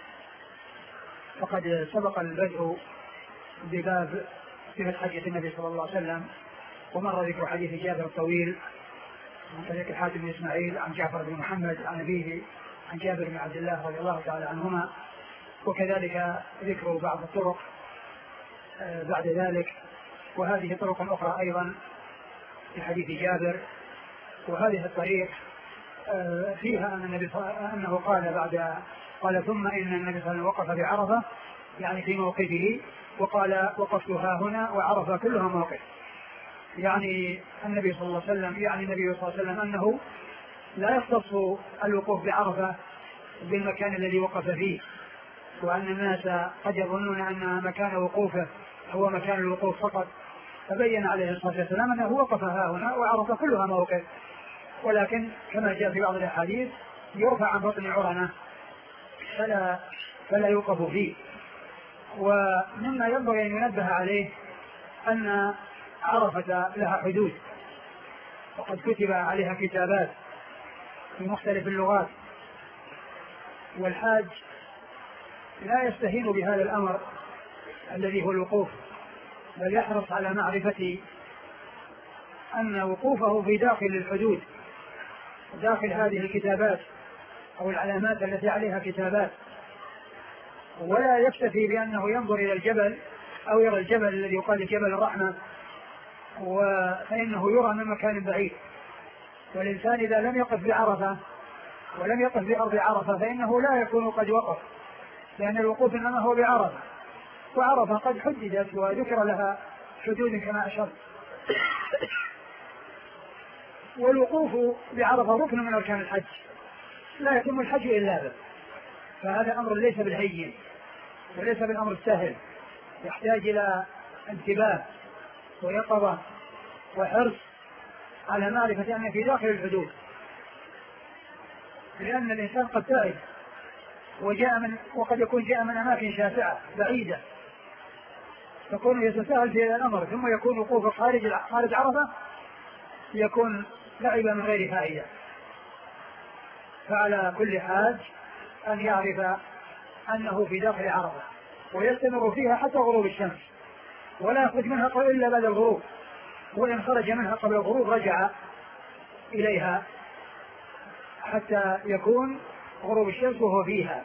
فقد سبق البدء بباب صفة حجة النبي صلى الله عليه وسلم، ومر ذكر حديث جابر الطويل من طريق حاتم بن إسماعيل عن جعفر بن محمد عن أبيه عن جابر بن عبد الله رضي الله تعالى عنهما، وكذلك ذكر بعض الطرق بعد ذلك، وهذه طرق أخرى أيضا في حديث جابر. وهذه الطريق فيها أنه قال ثم إن النبي صلى الله عليه وسلم وقف بعرفة، يعني في موقفه، وقال: وقفتها هنا وعرفة كلها موقف. يعني النبي صلى الله عليه وسلم أنه لا يختص الوقوف بعرفة بالمكان الذي وقف فيه، وأن الناس قد يظنون أن مكان وقوفه هو مكان الوقوف فقط، فبين عليه الصلاة والسلام أنه وقف ها هنا وعرف كلها موقف، ولكن كما جاء في بعض الأحاديث يرفع عن بطن عرنة فلا يوقف فيه. ومما ينبغي أن ينبه عليه أن عرفة لها حدود، وقد كتب عليها كتابات في مختلف اللغات، والحاج لا يستهين بهذا الأمر الذي هو الوقوف، بل يحرص على معرفة أن وقوفه في داخل الحدود، داخل هذه الكتابات أو العلامات التي عليها كتابات، ولا يكتفي بأنه ينظر إلى الجبل أو يرى الجبل الذي يقال جبل الرحمة فإنه يرى من مكان بعيد. والإنسان إذا لم يقف بعرفة ولم يقف بأرض عرفة فإنه لا يكون قد وقف، لأن الوقوف إنما هو بعرفة، وعرفة قد حددت وذكر لها حدود كما أشرت. والوقوف بعرفة ركن من أركان الحج، لا يتم الحج إلا به، فهذا أمر ليس بالهين وليس بالأمر السهل، يحتاج إلى انتباه ويقظة وحرص على معرفة أن في داخل الحدود، لأن الإنسان قد تعب وقد يكون جاء من أماكن شاسعة بعيدة، تكون يتساهل في الأمر، ثم يكون وقوفه خارج عرفة يكون لعبا من غير فائدة. فعلى كل حاج أن يعرف أنه في داخل عرفة ويستمر فيها حتى غروب الشمس، ولا يخرج منها إلا بعد الغروب، وإن خرج منها قبل الغروب رجع إليها حتى يكون غروب الشمس وهو فيها،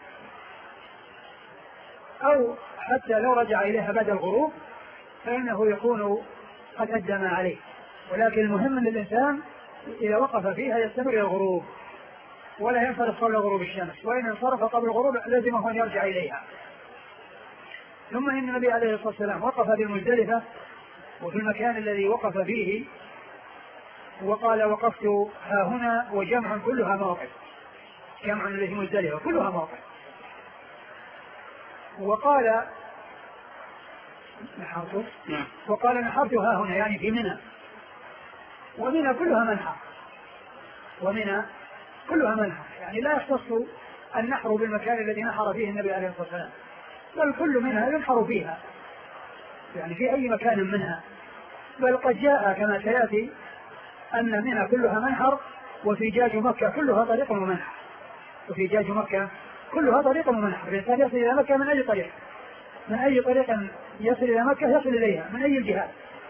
أو حتى لو رجع إليها بعد الغروب فإنه يكون قد أدى ما عليه. ولكن المهم أن الإنسان إذا وقف فيها يستمر إلى الغروب ولا ينصرف قبل غروب الشمس، وإن انصرف قبل الغروب لازمه أن يرجع إليها. ثم إن النبي عليه الصلاة والسلام وقف بمزدلفة وفي المكان الذي وقف فيه وقال وقفت ها هنا، وجمع كلها موقف، جمع الذي مزدلفة كلها موقف. وقال نحرت ها هنا يعني في منى، ومنى كلها منحر، ومنى كلها منحر، يعني لا يختص النحر بالمكان الذي نحر فيه النبي عليه الصلاة والسلام، بل كل منها ينحر فيها، يعني في أي مكان منها. بل قد جاء كما سيأتي أن منها كلها منحر، وفجاج مكة كلها طريق ومنحر، وفجاج مكة كلها طريق ومنحر. الإنسان يصل إلى مكة من أي طريق، من أي طريق يصل إلى مكة يصل إليها من أي الجهات،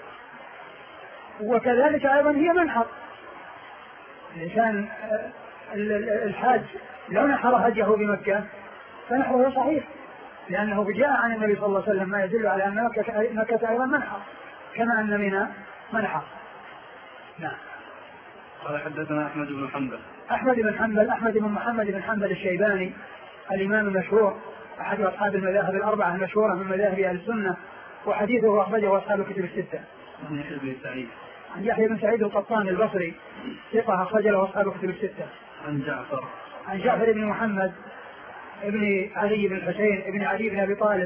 وكذلك أيضا هي منحر. الإنسان الحاج لو نحر هجه بمكة فنحره صحيح، لأنه جاء عن النبي صلى الله عليه وسلم ما يدل على أن مكة أيضا منحر كما أن منى منحر. نعم. قال حدثنا أحمد بن حنبل. أحمد بن محمد بن حنبل الشيباني الإمام المشهور، أحد أصحاب المذاهب الأربعة المشهورة من مذاهب أهل السنة، وحديثه أخرجه أصحاب الكتب الستة. عن يحيى بن سعيد القطان البصري ثقة أخرج له أصحاب الكتب الستة. عن جعفر بن محمد ابن علي بن الحسين ابن علي بن أبي طالب،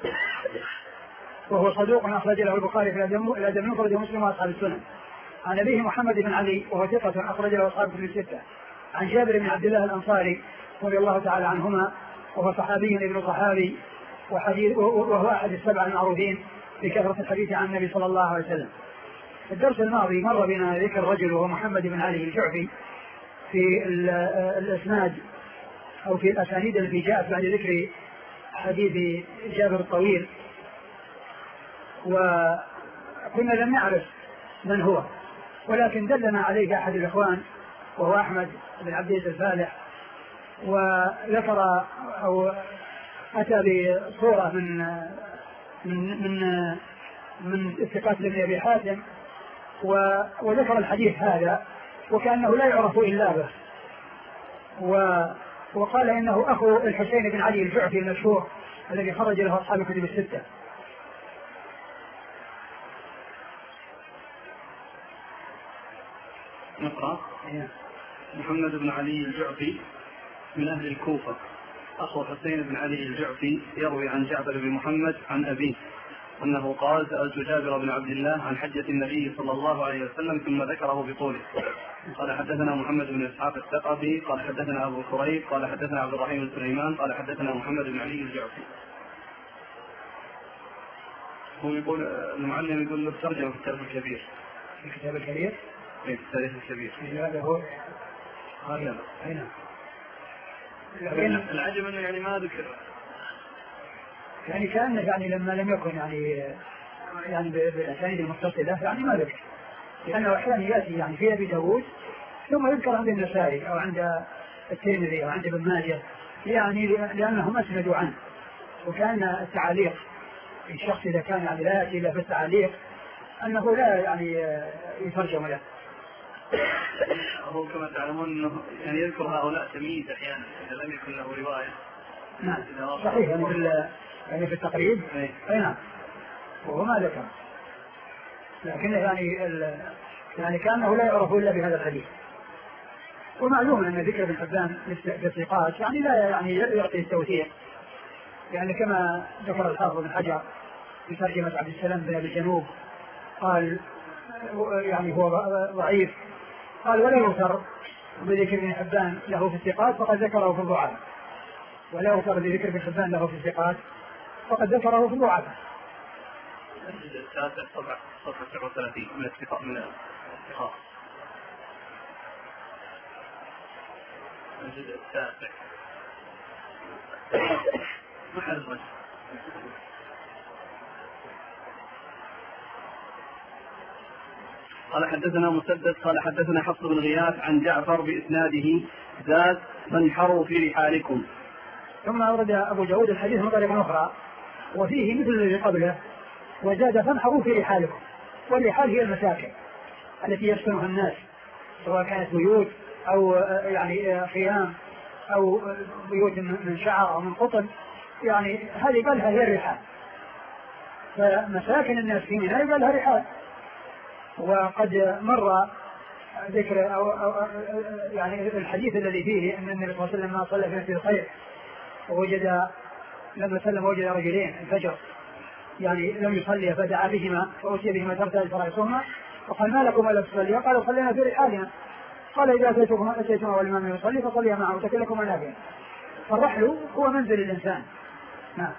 وهو صدوق أخرج له البخاري في الأدب المفرد ومسلم وأصحاب السنن. عن أبيه محمد بن علي وهو ثقة أخرج له أصحاب الكتب الستة. عن جابر بن عبد الله الأنصاري رضي الله تعالى عنهما، وهو صحابي ابن صحابي، وهو أحد السبع المعروفين بكثرة الحديث عن النبي صلى الله عليه وسلم. في الدرس الماضي مر بنا ذكر رجل وهو محمد بن علي الجعفي في الإسناد أو في الأسانيد التي جاءت بعد ذكر حديث جابر الطويل، وكنا لم نعرف من هو، ولكن دلنا عليه أحد الإخوان وهو أحمد بن عبد الفالح، وذكر أو أتى بصورة من استقاط ابن أبي حاتم، وذكر الحديث هذا وكأنه لا يعرف إلا به، وقال إنه أخو الحسين بن علي الجعفي المشهور الذي خرج له أصحاب الكتب الستة. نقرأ. محمد بن علي الجعفي من أهل الكوفة أخو حسين بن علي الجعفي يروي عن جعفر بن محمد عن أبيه أنه قال: سألت جابر بن عبد الله عن حجة النبي صلى الله عليه وسلم ثم ذكره بطوله. قال: حدثنا محمد بن إسحاق الثقفي قال حدثنا أبو كريب قال حدثنا عبد الرحيم بن سليمان قال حدثنا محمد بن علي الجعفي. هو يقول المعلم يقول له ترجمة في التاريخ الكبير. في الكتاب الكبير؟ في التاريخ الكبير. هذا هو. هذا. هنا. لكن العجب انه يعني ما ذكر. يعني كأنه يعني لما لم يكن يعني بالأسانيد المتصلة يعني ما ذكر. لأنه أحيانا يأتي يعني في أبي داود ثم يذكر عند النسائي أو عند الترمذي أو عند ابن ماجه يعني لأنهم أسندوا عنه. وكان التعاليق الشخص إذا كان يعني لا يأتي إلا في التعاليق أنه لا يعني يترجم له. هو كما تعلمون أنه يعني يذكر هؤلاء تمييز أحيانا إذا لم يكن له رواية. نعم صحيح يعني في التقريب. أي نعم وهو ما ذكر لكن يعني كأنه لا يعرف إلا بهذا الحديث. ومعلوم أن ذكر ابن حبان بالثقات يعني لا يعني يعطي التوثيق يعني كما ذكر الحافظ بن حجر في ترجمة عبد السلام بن أبي الجنوب قال يعني هو ضعيف قال ولا يذكر بذكر ابن حبان له في الثقات فقد ذكره في الضعف ولا يذكر بذكر ابن حبان له في الثقات فقد ذكره في الضعف. الجزء التاسع صفحة 37 من الثقات الجزء التاسع محل غش. قال حدثنا مسدد قال حدثنا حفص بن غياث عن جعفر بإسناده زاد فانحروا في رحالكم. ثم أورد أبو داود الحديث من طريق أخرى وفيه مثل الذي قبله وزاد فانحروا في رحالكم. والرحال هي المساكن التي يسكنها الناس سواء كانت بيوت أو يعني خيام أو بيوت من شعر أو من قطن يعني هذه قالها هي الرحال. فمساكن الناس في منى قالها رحال. وقد مر ذكر أو يعني الحديث الذي فيه أن النبي صلى الله عليه وسلم صلى في نفس الخير ووجد لما سلم وجد رجلين الفجر يعني لم يصلي فدعا بهما فأتي بهما ترتاج فرأسهما وقال ما لكم ألا تصلي؟ قالوا صلينا في رحالنا. قال إذا أتيتما والإمام يصلي فصليا معه وتكلكم نافيا. فالرحل هو منزل الإنسان. نعم.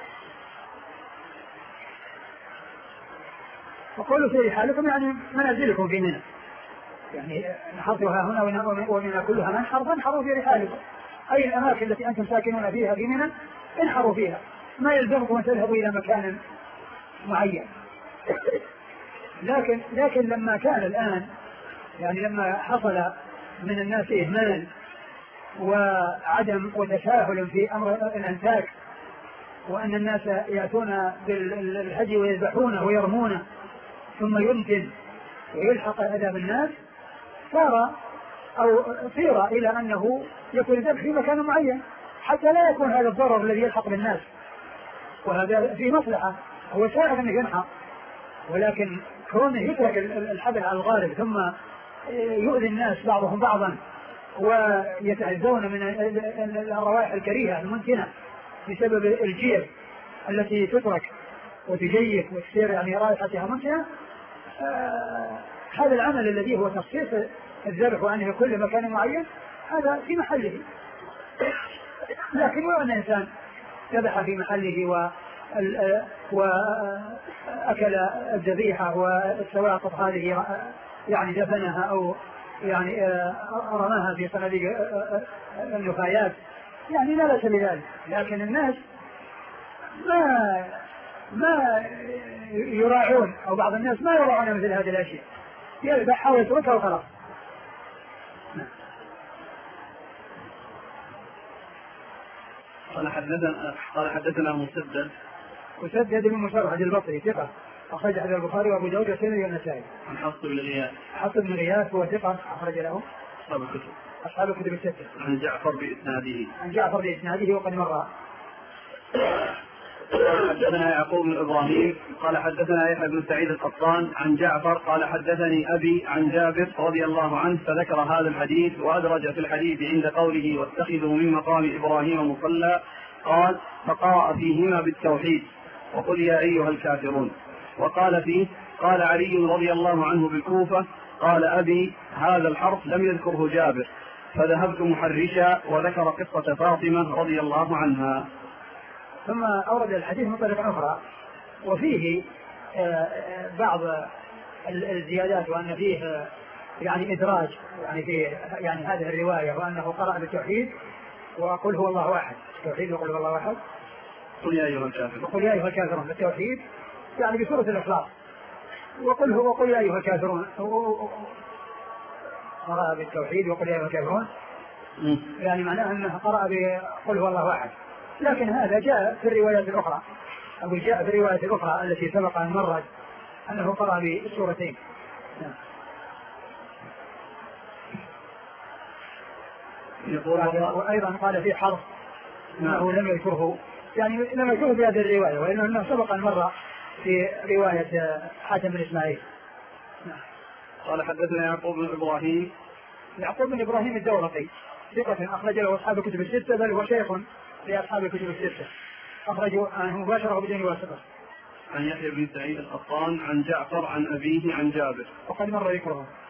وقولوا في رحالكم يعني منازلكم في منى يعني نحطها هنا ومنى كلها منحر فانحروا في رحالكم أي الأماكن التي أنتم ساكنون فيها في منى انحروا فيها ما يلزمكم أن تذهبوا إلى مكان معين. لكن لما كان الآن يعني لما حصل من الناس إهمال وعدم وتساهل في أمر الأنتاج وأن الناس يأتون بالهدي ويذبحونه ويرمونه ثم يمكن ويلحق الأذى بالناس صير إلى أنه يكون الذبح في مكان معين حتى لا يكون هذا الضرر الذي يلحق بالناس وهذا في مصلحة هو سائغ أنه ينحى ولكن كونه يترك الحبل على الغالب ثم يؤذي الناس بعضهم بعضا ويتعزون من الروائح الكريهة المنتنة بسبب الجير التي تترك وتجيف وتصير يعني رائحتها منتنة. هذا العمل الذي هو تخصيص الذبح وأنه يكون لمكان معين هذا في محله. لكن لو أن الإنسان ذبح في محله وأكل الذبيحة والسواقط هذه يعني دفنها أو يعني رماها في صناديق النفايات يعني لا بأس بذلك. لكن الناس ما يراعون أو بعض الناس ما يراعون مثل هذه الأشياء يذبحها ويتركها وخلاص. قال حدثنا مسدد بن مسرهد البصري ثقة أخرج حديث البخاري وأبو داود والترمذي والنسائي. عن حفص بن غياث. حفص بن غياث هو ثقة أخرج له أصحاب الكتب الستة. عن جعفر بإسناده وقد مر. حدثنا يعقوب بن إبراهيم قال حدثنا يحيى بن سعيد القطان عن جعفر قال حدثني أبي عن جابر رضي الله عنه فذكر هذا الحديث وأدرج في الحديث عند قوله واتخذوا من مقام إبراهيم مصلى قال فقرأ فيهما بالتوحيد وقل يا أيها الكافرون. وقال فيه قال علي رضي الله عنه بالكوفة قال أبي هذا الحرف لم يذكره جابر فذهبت محرشا وذكر قصة فاطمة رضي الله عنها. ثم أورد الحديث من طريق أخرى وفيه بعض الزيادات وأن فيه يعني إدراج يعني في يعني هذه الرواية وأنه قرأ بالتوحيد وقل هو الله أحد التوحيد وقل هو الله أحد قل يا أيها الكافرون وقل يا أيها الكافرون بالتوحيد يعني بسورة الإخلاص وقل يا أيها الكافرون قرأ بالتوحيد وقل يا أيها الكافرون يعني معناه أنه قرأ بقل هو الله أحد. لكن هذا جاء في الروايات الأخرى أو جاء في الرواية الأخرى التي سبق أن مرت أنه قرأ بالسورتين. وأيضا قال في حرف أنه لم يذكره يعني لم يذكره في هذه الرواية وإنه سبق أن مر في رواية حاتم بن إسماعيل. قال حدثنا يعقوب بن إبراهيم الدورقي ثقة أخرج له أصحاب الكتب الستة بل هو شيخ لأصحاب الكتب الستة أخرجوا عنه مباشرة بدون واسطة. عن يحيى بن سعيد القطان عن جعفر عن أبيه عن جابر وقد مر ذكره.